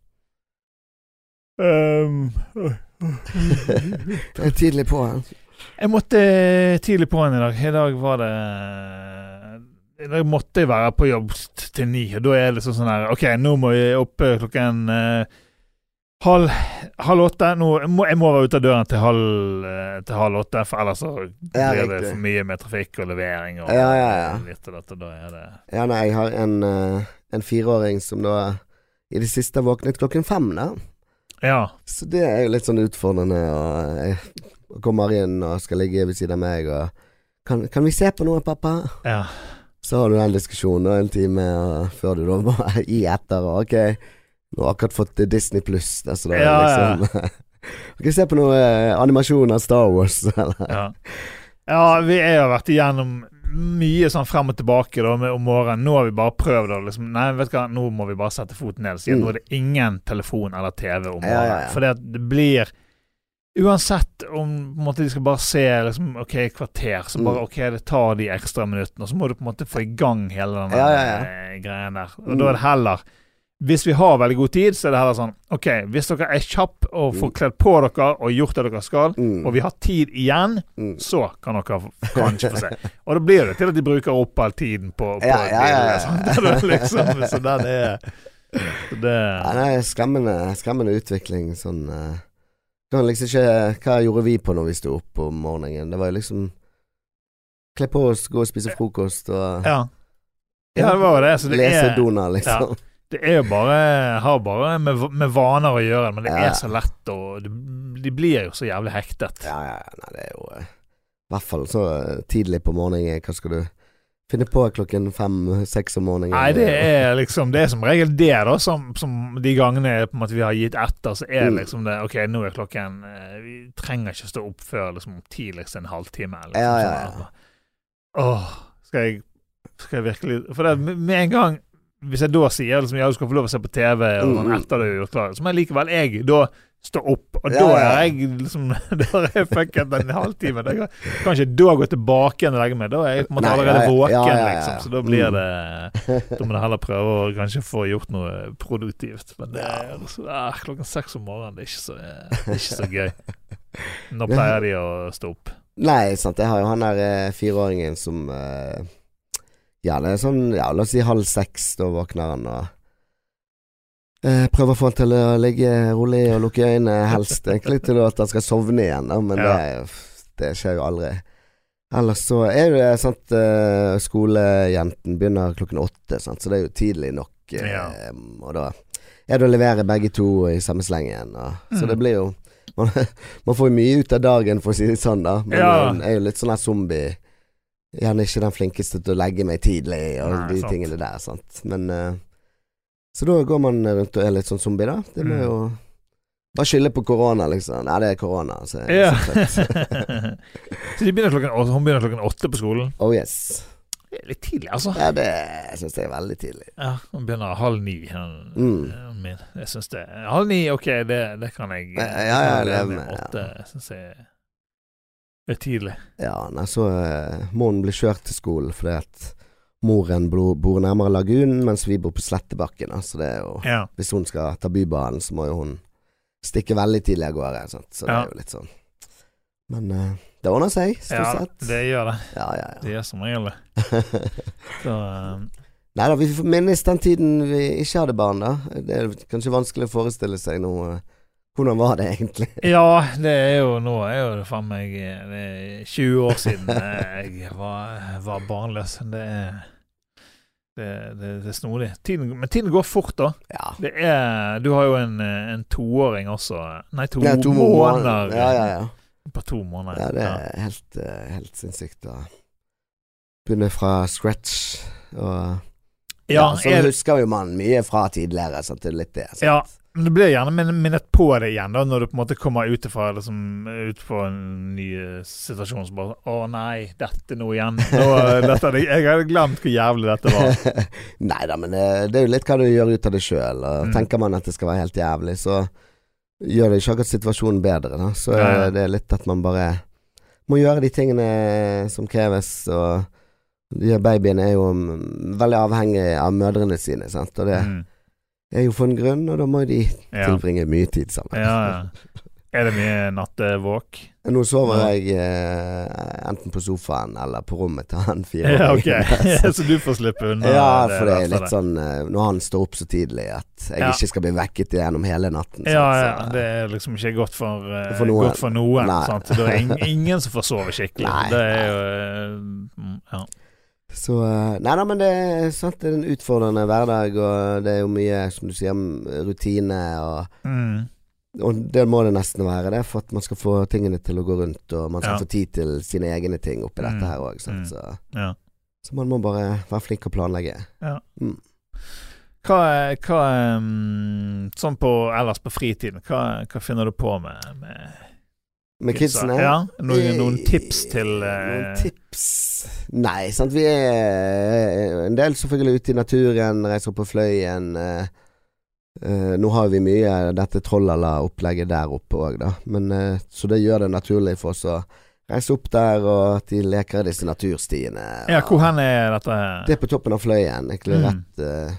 [SPEAKER 2] Um,
[SPEAKER 4] Det er tidlig på her.
[SPEAKER 2] Jeg måtte tidlig på en i dag. I dag var det I dag måtte jeg være på jobb t- til ni, og da er det sånn sånn her OK, nå må jeg opp eh, klokken eh, halv, halv åtte. Nå, jeg, må, jeg må være ute av døren til halv, eh, til halv åtte, for ellers så
[SPEAKER 4] Ja,
[SPEAKER 2] blir det
[SPEAKER 4] riktig.
[SPEAKER 2] for mye med trafikk og levering og
[SPEAKER 4] Ja, ja, ja.
[SPEAKER 2] litt og dette, og da er det
[SPEAKER 4] Ja, nei, jeg har en, eh, en fireåring som da i det siste våknet klokken fem, da.
[SPEAKER 2] Ja.
[SPEAKER 4] Så det er jo litt sånn utfordrende, og jeg kommer inn og skal ligge ved siden av meg, og kan, kan vi se på noe, pappa?
[SPEAKER 2] Ja.
[SPEAKER 4] Så har du den diskusjonen da, en time og før du da bare gi etter, og ok, nå har jeg akkurat fått Disney Plus, da, så da er det
[SPEAKER 2] Ja,
[SPEAKER 4] liksom ok, se på noe eh, animasjon av Star Wars, eller?
[SPEAKER 2] Ja. ja, vi har jo vært igjennom mye sånn frem og tilbake da, med om morgenen. Nå har vi bare prøvd å liksom, nei, vet du hva, nå må vi bare sette foten ned og si at
[SPEAKER 4] Mm.
[SPEAKER 2] nå er det ingen telefon eller T V om morgenen.
[SPEAKER 4] Ja, ja, ja.
[SPEAKER 2] For det, at det blir uansett om på en måte, de skal bare se liksom, ok, kvarter, så bare
[SPEAKER 4] Mm.
[SPEAKER 2] ok, det tar de ekstra minuttene, og så må du på en måte få i gang hele den
[SPEAKER 4] Ja, ja, ja.
[SPEAKER 2] eh, greien der. Og
[SPEAKER 4] Mm.
[SPEAKER 2] da er det heller hvis vi har veldig god tid, så er det heller sånn ok, hvis dere er kjapp og får
[SPEAKER 4] Mm.
[SPEAKER 2] kledd på dere og gjort det dere skal,
[SPEAKER 4] Mm.
[SPEAKER 2] og vi har tid igjen,
[SPEAKER 4] Mm.
[SPEAKER 2] så kan dere f- kanskje få se. Og da blir det til at de bruker opp all tiden på, på
[SPEAKER 4] Ja, ja, ja, ja.
[SPEAKER 2] bildet, sant? Det er liksom, så den er så det,
[SPEAKER 4] Ja, det er skremmende, skremmende utvikling, sånn eh, kan liksom ikke, hva gjorde vi på når vi stod opp om morgenen? Det var jo liksom kle på oss, gå og spise frokost, og
[SPEAKER 2] ja. ja, det var jo det. Så det
[SPEAKER 4] lese
[SPEAKER 2] er,
[SPEAKER 4] Donald, liksom.
[SPEAKER 2] det er jo bare har bare med, med vaner å gjøre, men det
[SPEAKER 4] Ja.
[SPEAKER 2] er så lett, og det, de blir jo så jævlig hektet.
[SPEAKER 4] Ja, ja, ja, nei, det er jo eh, i hvert fall så eh, tidlig på morgenen. Hva skal du finne på klokken fem-seks om morgenen?
[SPEAKER 2] Nei, det er liksom Det er som regel det, da, som, som de gangene på en måte vi har gitt etter, så er det
[SPEAKER 4] Mm.
[SPEAKER 2] liksom det OK, nå er klokken eh, Vi trenger ikke stå opp før liksom tidligst en halvtime. Liksom,
[SPEAKER 4] Ja, ja,
[SPEAKER 2] sånn
[SPEAKER 4] ja.
[SPEAKER 2] at, Åh, skal jeg Skal jeg virkelig For det, med med en gang hvis jeg da sier liksom, ja, du skal få lov å se på T V og sånn,
[SPEAKER 4] Mm.
[SPEAKER 2] etter du har gjort klar, så må jeg likevel jeg da stå opp, og
[SPEAKER 4] Ja,
[SPEAKER 2] da
[SPEAKER 4] ja,
[SPEAKER 2] er
[SPEAKER 4] ja.
[SPEAKER 2] jeg liksom Da har jeg fucket en halvtime. Da kan kan ikke da gå tilbake igjen og legge meg. Da er jeg på en måte
[SPEAKER 4] Nei,
[SPEAKER 2] allerede
[SPEAKER 4] ja, ja,
[SPEAKER 2] våken,
[SPEAKER 4] ja, ja, ja.
[SPEAKER 2] liksom. Så da blir
[SPEAKER 4] Mm.
[SPEAKER 2] det Da må jeg heller prøve å kanskje få gjort noe produktivt. Men det er altså, ah, klokken seks om morgenen, det er ikke så, det er ikke så gøy. Nå pleier de å stå opp.
[SPEAKER 4] Nei, sant. Jeg har jo han der eh, fireåringen som eh, Ja, det er sånn, ja, la oss si halv seks, da våkner han og eh, prøver å få han til å ligge rolig og lukke øynene, helst egentlig til at han skal sovne igjen, da, men
[SPEAKER 2] Ja.
[SPEAKER 4] det, er jo- det skjer jo aldri. Ellers så er det sant, eh, skolejenten begynner klokken åtte, sant, så det er jo tidlig nok, eh,
[SPEAKER 2] Ja.
[SPEAKER 4] og da er det å levere begge to i samme sleng igjen, og, så
[SPEAKER 2] Mm.
[SPEAKER 4] det blir jo man, man får jo mye ut av dagen, for å si det sånn, da. Men
[SPEAKER 2] Ja.
[SPEAKER 4] man er jo litt sånn her zombie. Gjerne ikke den flinkeste til å legge meg tidlig, og
[SPEAKER 2] Nei,
[SPEAKER 4] de
[SPEAKER 2] sant.
[SPEAKER 4] tingene der, sant. Men eh, så da går man rundt og er litt sånn zombie, da. Det må
[SPEAKER 2] Mm.
[SPEAKER 4] jo bare skylde på korona, liksom. Nei, det er korona, så jeg er
[SPEAKER 2] Ja.
[SPEAKER 4] så trøtt.
[SPEAKER 2] Så de begynner klokken åtte, hun begynner klokken åtte på skolen.
[SPEAKER 4] Oh yes.
[SPEAKER 2] Det er litt tidlig, altså.
[SPEAKER 4] Ja, det synes jeg er veldig tidlig.
[SPEAKER 2] Ja, hun begynner halv ni. Han,
[SPEAKER 4] Mm.
[SPEAKER 2] min. Jeg synes det halv ni, ok, det, det kan jeg
[SPEAKER 4] Ja, ja,
[SPEAKER 2] kan jeg
[SPEAKER 4] leve
[SPEAKER 2] leve
[SPEAKER 4] med,
[SPEAKER 2] med.
[SPEAKER 4] ja.
[SPEAKER 2] Åtte, jeg synes jeg det er tidlig.
[SPEAKER 4] Ja, nei, så eh, må hun bli kjørt til skolen fordi at moren blo- bor nærmere lagunen, mens vi bor på Slettebakken, da. Så det er jo,
[SPEAKER 2] Ja.
[SPEAKER 4] hvis hun skal ta bybanen, så må jo hun stikke veldig tidlig av gårde, sant? Så det
[SPEAKER 2] Ja.
[SPEAKER 4] er jo litt sånn. Men eh, det ordner seg, stort
[SPEAKER 2] Ja,
[SPEAKER 4] sett.
[SPEAKER 2] det gjør det.
[SPEAKER 4] Ja, ja,
[SPEAKER 2] Det
[SPEAKER 4] ja.
[SPEAKER 2] gjør som regel det. Så, um,
[SPEAKER 4] Nei da, vi får minnes den tiden vi ikke hadde barn, da. Det er kanskje vanskelig å forestille seg noe. Hvordan var det egentlig?
[SPEAKER 2] ja, det er jo nå er jo det faen meg det er tjue år siden jeg var, var barnløs. Det er det, det, det er snodig. Tiden, men tiden går fort, da.
[SPEAKER 4] Ja.
[SPEAKER 2] Det er, du har jo en, en toåring også. Nei, to,
[SPEAKER 4] Det er to
[SPEAKER 2] måneder.
[SPEAKER 4] Ja, ja, ja.
[SPEAKER 2] På to måneder.
[SPEAKER 4] Ja, det er helt, eh, helt sinnssykt å begynne fra scratch. Og
[SPEAKER 2] Ja,
[SPEAKER 4] ja, så
[SPEAKER 2] er,
[SPEAKER 4] husker jo man mye fra tidligere, så det er litt det. Sant?
[SPEAKER 2] ja, men du blir gjerne min- minnet på det igjen da, når du på en måte kommer ut fra liksom, ut på en ny eh, situasjon som bare å nei, dette nå igjen. Nå, dette, hadde- jeg hadde glemt hvor jævlig dette var.
[SPEAKER 4] Nei da, men det, det er jo litt hva du gjør ut av det sjøl.
[SPEAKER 2] Mm.
[SPEAKER 4] Tenker man at det skal være helt jævlig, så gjør det ikke akkurat situasjonen bedre. Da. Så
[SPEAKER 2] Nei, nei.
[SPEAKER 4] det er litt at man bare må gjøre de tingene som kreves. Og de her babyene er jo mm, veldig avhengige av mødrene sine, sant? Og det
[SPEAKER 2] Mm.
[SPEAKER 4] er jo for en grunn, og da må de
[SPEAKER 2] Ja.
[SPEAKER 4] tilbringe mye tid sammen.
[SPEAKER 2] Ja, ja. Er det mye nattevåk?
[SPEAKER 4] Nå sover
[SPEAKER 2] Ja.
[SPEAKER 4] jeg eh, enten på sofaen eller på rommet til han fire
[SPEAKER 2] Ja,
[SPEAKER 4] år.
[SPEAKER 2] ok. Så du får slippe unna
[SPEAKER 4] Ja,
[SPEAKER 2] det,
[SPEAKER 4] for det
[SPEAKER 2] i
[SPEAKER 4] er
[SPEAKER 2] hvert fall
[SPEAKER 4] litt sånn eh, når han står opp så tidlig at jeg
[SPEAKER 2] Ja.
[SPEAKER 4] ikke skal bli vekket gjennom hele natten.
[SPEAKER 2] Ja,
[SPEAKER 4] sant,
[SPEAKER 2] ja,
[SPEAKER 4] så-
[SPEAKER 2] det er liksom ikke godt for, eh,
[SPEAKER 4] For noen.
[SPEAKER 2] godt for noen.
[SPEAKER 4] Nei.
[SPEAKER 2] Sant? Det er ing- ingen som får sove skikkelig.
[SPEAKER 4] Nei,
[SPEAKER 2] det er jo eh, mm, ja.
[SPEAKER 4] Så eh, Nei da, men det er sant, det er en utfordrende hverdag, og det er jo mye, som du sier, m- rutine, og,
[SPEAKER 2] Mm.
[SPEAKER 4] og det må det nesten være, det, for at man skal få tingene til å gå rundt, og man skal
[SPEAKER 2] Ja.
[SPEAKER 4] få tid til sine egne ting oppi
[SPEAKER 2] Mm.
[SPEAKER 4] dette her òg,
[SPEAKER 2] Mm.
[SPEAKER 4] så,
[SPEAKER 2] Ja.
[SPEAKER 4] så man må bare være flink å planlegge.
[SPEAKER 2] Hva, hva um, Sånn på ellers på fritiden, hva, hva finner du på med, med
[SPEAKER 4] Med kidsene?
[SPEAKER 2] Ja, noen, noen tips til eh,
[SPEAKER 4] Noen tips Nei, sant, vi er en del selvfølgelig ute i naturen, reiser på Fløyen. eh, eh, nå har vi mye dette Trollala-opplegget der oppe òg, da. Men, eh, så det gjør det naturlig for oss å reise opp der, og at de leker i disse naturstiene.
[SPEAKER 2] Ja,
[SPEAKER 4] og-
[SPEAKER 2] hvor hen er dette her?
[SPEAKER 4] Det er på toppen av Fløyen. Egentlig
[SPEAKER 2] Mm.
[SPEAKER 4] rett eh,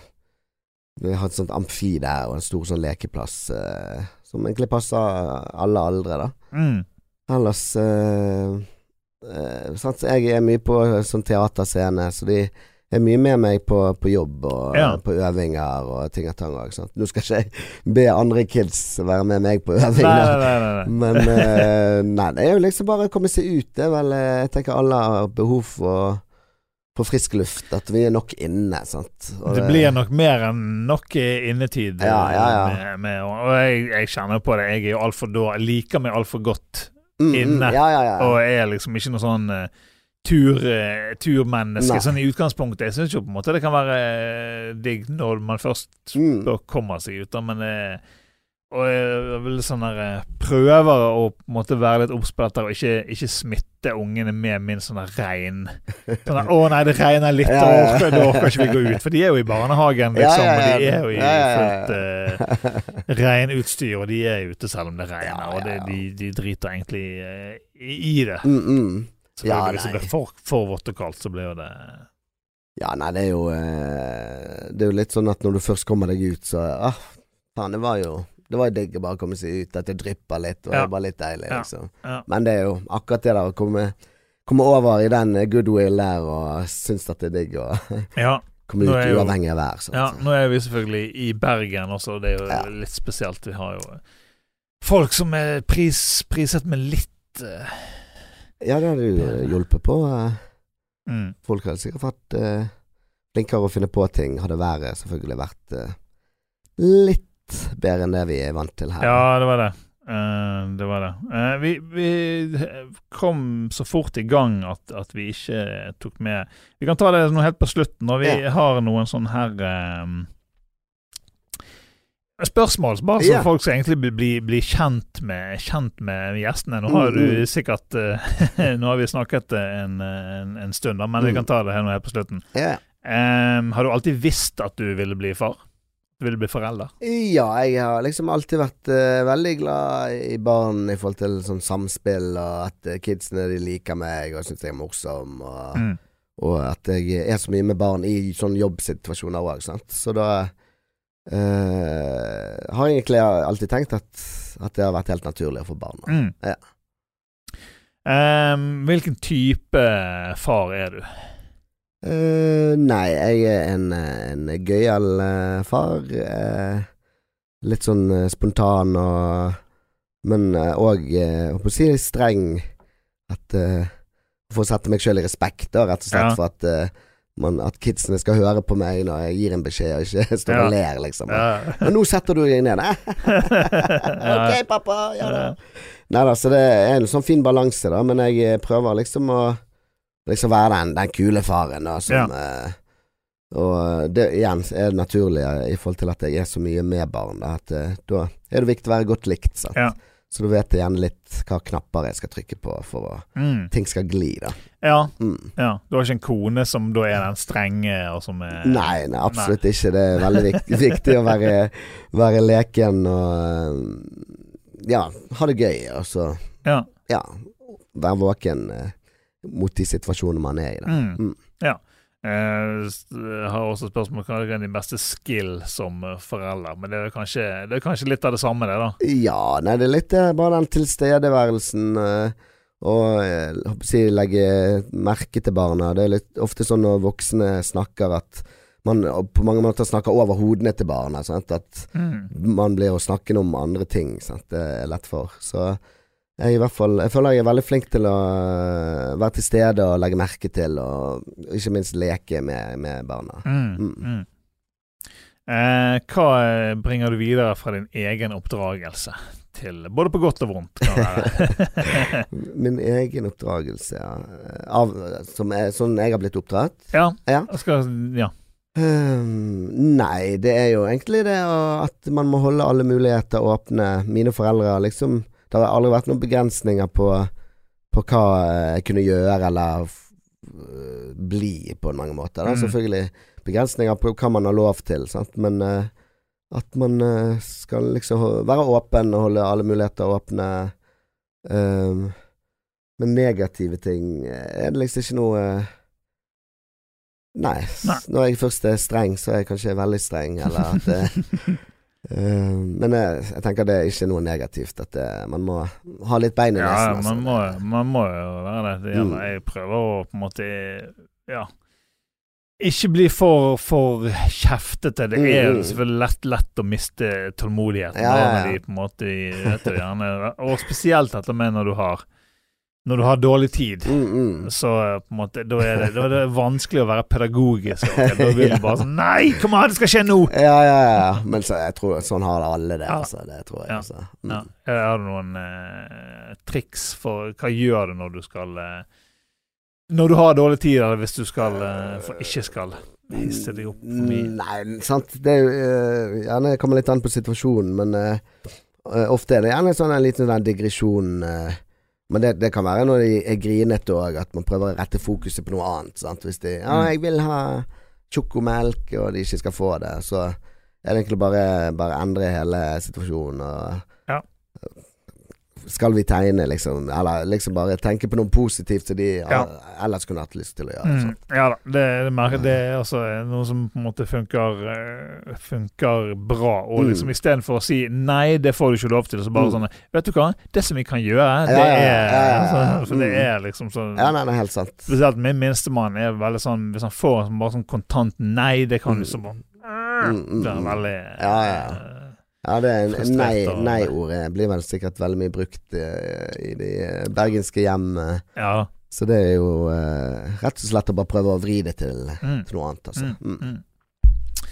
[SPEAKER 4] Vi har et sånt amfi der, og en stor sånn lekeplass eh, som egentlig passer alle aldre, da.
[SPEAKER 2] Mm.
[SPEAKER 4] Ellers eh, eh, sant? Jeg er mye på sånn teaterscene, så de er mye med meg på, på jobb og
[SPEAKER 2] Ja.
[SPEAKER 4] på øvinger og ting og tang også, sant? Nå skal ikke jeg be andre kids være med meg på
[SPEAKER 2] Nei,
[SPEAKER 4] øving,
[SPEAKER 2] nei,
[SPEAKER 4] da.
[SPEAKER 2] nei, nei, nei.
[SPEAKER 4] Men eh, nei, det er jo liksom bare å komme seg ut. Det er vel eh, Jeg tenker alle har behov for, for frisk luft. At vi er nok inne, sant. Og
[SPEAKER 2] Det blir nok mer enn nok innetid.
[SPEAKER 4] Ja, ja, ja.
[SPEAKER 2] Med, med, og jeg, jeg kjenner på det. Jeg er jo altfor dårlig. Liker meg altfor godt
[SPEAKER 4] mm, mm,
[SPEAKER 2] inne.
[SPEAKER 4] Ja, ja, ja.
[SPEAKER 2] og er liksom ikke noe sånn uh, tur, uh, turmenneske
[SPEAKER 4] Nei.
[SPEAKER 2] sånn i utgangspunktet. Jeg syns jo på en måte det kan være uh, digg når man først
[SPEAKER 4] Mm.
[SPEAKER 2] da kommer seg ut, da, men uh, og jeg vil sånn der uh, prøver å på en måte være litt obs på dette og ikke, ikke smitte ungene med min sånn der regn. Sånn der, 'Å nei, det regner litt,
[SPEAKER 4] Ja,
[SPEAKER 2] da
[SPEAKER 4] ja.
[SPEAKER 2] orker, da orker ikke vi gå ut'. For de er jo i barnehagen,
[SPEAKER 4] Ja,
[SPEAKER 2] liksom,
[SPEAKER 4] ja,
[SPEAKER 2] og
[SPEAKER 4] ja.
[SPEAKER 2] de er jo i
[SPEAKER 4] Ja, ja, ja,
[SPEAKER 2] fullt
[SPEAKER 4] ja.
[SPEAKER 2] uh, regnutstyr, og de er ute selv om det regner,
[SPEAKER 4] Ja, ja,
[SPEAKER 2] og det,
[SPEAKER 4] ja.
[SPEAKER 2] de, de driter egentlig uh, i, i det.
[SPEAKER 4] Mm, mm.
[SPEAKER 2] Selvfølgelig,
[SPEAKER 4] Ja,
[SPEAKER 2] hvis det
[SPEAKER 4] nei.
[SPEAKER 2] blir for, for vått og kaldt, så blir jo det
[SPEAKER 4] Ja, nei, det er jo eh, Det er jo litt sånn at når du først kommer deg ut, så ah, faen, det var jo Det var jo digg å bare komme seg ut, at det drypper litt, og
[SPEAKER 2] Ja.
[SPEAKER 4] det er bare litt deilig,
[SPEAKER 2] Ja.
[SPEAKER 4] liksom.
[SPEAKER 2] Ja.
[SPEAKER 4] Men det er jo akkurat det der å komme, komme over i den goodwill der, og synes at det er digg å
[SPEAKER 2] Ja,
[SPEAKER 4] komme
[SPEAKER 2] Nå
[SPEAKER 4] ut
[SPEAKER 2] er jo-
[SPEAKER 4] uavhengig av vær. Sant?
[SPEAKER 2] ja, nå er vi selvfølgelig i Bergen også, og det er jo
[SPEAKER 4] Ja.
[SPEAKER 2] litt spesielt. Vi har jo folk som er pris, priset med litt uh,
[SPEAKER 4] Ja, det hadde jo hjulpet på. eh.
[SPEAKER 2] mm.
[SPEAKER 4] Folk hadde sikkert vært eh, flinkere å finne på ting, hadde været selvfølgelig vært eh, litt bedre enn det vi er vant til her.
[SPEAKER 2] Ja, det var det. uh, det var det. Uh, vi, vi kom så fort i gang at, at vi ikke tok med. Vi kan ta det nå helt på slutten, når vi ja. har noen sånn her um, spørsmål, bare så ja. folk skal egentlig bli, bli, bli kjent, med, kjent med gjestene. Nå har du sikkert, uh, nå har vi snakket en, en, en stund, da, men mm. vi kan ta det her nå helt på slutten.
[SPEAKER 4] Ja.
[SPEAKER 2] Um, har du alltid visst at du ville bli far? Du ville bli forelder?
[SPEAKER 4] Ja, jeg har liksom alltid vært uh, veldig glad i barn i forhold til sånn samspill, og at uh, kidsene de liker meg og synes jeg er morsom, og, mm. og at jeg er så mye med barn i sånne jobbsituasjoner også, sant? Så da uh, har jeg egentlig alltid tenkt at, at det har vært helt naturlig å få barn.
[SPEAKER 2] Mm.
[SPEAKER 4] Ja.
[SPEAKER 2] Um, hvilken type far er du?
[SPEAKER 4] Uh, nei, jeg er en, en gøyal uh, far. Uh, litt sånn uh, spontan og men òg uh, uh, på å si streng. At uh, for å sette meg selv i respekt, da, rett og slett, ja. for at, uh, man, at kidsene skal høre på meg når jeg gir en beskjed og ikke står ja. og ler, liksom. Ja. Men nå setter du deg ned. Ok, pappa. Ja da. Nei da, så det er en sånn fin balanse, da, men jeg prøver liksom å liksom være den, den kule faren da, som, ja. uh, og det igjen er det naturlig i forhold til at jeg er så mye med barn da, at uh, da er det viktig å være godt likt, sant?
[SPEAKER 2] Ja.
[SPEAKER 4] Så du vet igjen litt hva knapper jeg skal trykke på for at mm. ting skal gli da.
[SPEAKER 2] Ja.
[SPEAKER 4] Mm.
[SPEAKER 2] ja, du har ikke en kone som da er den strenge og som er...
[SPEAKER 4] Nei, nei absolutt nei. ikke, det er veldig viktig, viktig å være, være leken og ja, ha det gøy, og så
[SPEAKER 2] ja,
[SPEAKER 4] ja være våken uh, mot de situasjonene man er i da.
[SPEAKER 2] Mm. Mm. Ja. Eh, jeg har også spørsmål hva er din beste skill som forelder, men det er kanskje, det er kanskje litt av det samme det da.
[SPEAKER 4] Ja, nei, det er litt det, bare den tilstedeværelsen uh, og jeg håper å si legge merke til barna. Det er litt ofte sånn når voksne snakker at man på mange måter snakker over hodene til barna, sant? At mm. man blir å snakke om andre ting, sant? Det er lett for, så Jeg, i hvert fall, jeg føler jeg er veldig flink til å være til stede og legge merke til, og ikke minst leke med, med barna.
[SPEAKER 2] Mm, mm. Mm. Eh, hva bringer du videre fra din egen oppdragelse til, både på godt og vondt? Kan være?
[SPEAKER 4] Min egen oppdragelse, ja. Av, som er, sånn jeg har blitt oppdratt?
[SPEAKER 2] Ja.
[SPEAKER 4] Ja.
[SPEAKER 2] Jeg skal, ja.
[SPEAKER 4] Um, nei, det er jo egentlig det at man må holde alle muligheter åpne. Mine foreldre liksom det har aldri vært noen begrensninger på, på hva jeg kunne gjøre eller uh, bli på mange måter. Det er mm. selvfølgelig begrensninger på hva man har lov til, sant? Men uh, at man uh, skal liksom være åpen og holde alle muligheter åpne. Um, men negative ting er det liksom ikke noe uh, nei. nei, når jeg først er streng, så er jeg kanskje veldig streng, eller at uh, Uh, men jeg, jeg tenker det er ikke noe negativt at det, man må ha litt bein i
[SPEAKER 2] ja,
[SPEAKER 4] nesen
[SPEAKER 2] man, må, man må jo være det, det gjelder. Mm. Jeg prøver å på en måte ja, ikke bli for, for kjeftete. Det er mm. selvfølgelig lett, lett å miste tålmodigheten ja, ja, ja. Når de på en måte vet du, gjerne, og spesielt etter meg når du har når du har dårlig tid, mm, mm. så på en måte, da er, det, da er det vanskelig å være pedagogisk. Okay? Da vil du bare sånn, nei, kom an, det skal skje nå!
[SPEAKER 4] Ja, ja, ja. Men så, jeg tror sånn har det alle det, ja. altså. Det tror jeg.
[SPEAKER 2] Ja.
[SPEAKER 4] Altså. Mm.
[SPEAKER 2] Ja. Har du noen eh, triks for, hva gjør du når du skal, eh, når du har dårlig tid, eller hvis du skal, eh, for ikke skal hisse deg opp for mye?
[SPEAKER 4] Nei, sant, det er jo, uh, gjerne kommer litt an på situasjonen, men uh, ofte er det gjerne sånn en liten sånn digresjon, uh, men det, det kan være når de er grinet også, at man prøver å rette fokuset på noe annet, sant? Hvis de, ja, jeg vil ha sjokomelk, og de ikke skal få det, så er det egentlig bare, bare endre hele situasjonen, og ja. Skal vi tegne, liksom, eller liksom bare tenke på noe positivt som de ja. ellers kunne hatt lyst til å gjøre.
[SPEAKER 2] Mm, ja da, det, det, det er også noe som på en måte funker, funker bra, og liksom mm. i stedet for å si nei, det får du ikke lov til, så bare mm. sånn, vet du hva, det som vi kan gjøre, det
[SPEAKER 4] ja, ja,
[SPEAKER 2] er,
[SPEAKER 4] ja, ja, ja.
[SPEAKER 2] Så, for det er liksom sånn,
[SPEAKER 4] ja, nei, nei, helt sant.
[SPEAKER 2] Spesielt min minste mann er veldig sånn, hvis han får bare sånn kontant nei, det kan du så bare, mm, mm, det er veldig,
[SPEAKER 4] ja, ja. Ja, det er en nei, nei-ordet blir vel sikkert veldig mye brukt uh, i de bergenske hjem. Uh,
[SPEAKER 2] ja.
[SPEAKER 4] Så det er jo uh, rett og slett å bare prøve å vri det til, mm. til noe annet. Altså. Mm. Mm.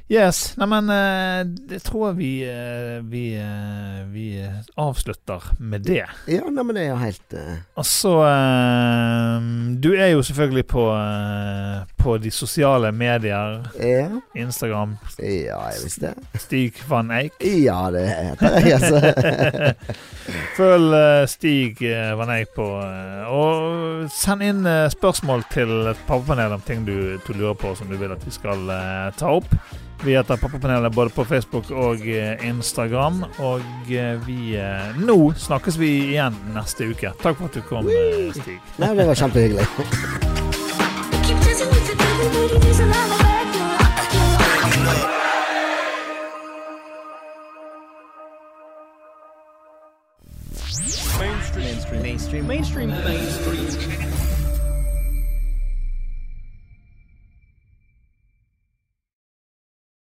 [SPEAKER 2] Yes, nei, men eh, det tror jeg vi, eh, vi, eh, vi avslutter med det.
[SPEAKER 4] Ja, nei, men det er jo helt uh...
[SPEAKER 2] Og så eh, du er jo selvfølgelig på, eh, på de sosiale medier.
[SPEAKER 4] Ja.
[SPEAKER 2] Instagram.
[SPEAKER 4] Ja, jeg visste det.
[SPEAKER 2] Stig Van Eyck.
[SPEAKER 4] Ja, det heter jeg, altså.
[SPEAKER 2] Følg uh, Stig uh, Van Eyck på uh, og send inn uh, spørsmål til Pappapanelet om ting du, du lurer på som du vil at vi skal uh, ta opp. Vi heter Pappapanelet både på Facebook og uh, Instagram, og uh, vi uh, nå snakkes vi igjen neste uke. Takk for at du kom, uh, Stig.
[SPEAKER 4] Nei, det var kjempehyggelig.
[SPEAKER 1] Mainstream, mainstream, mainstream, mainstream, mainstream.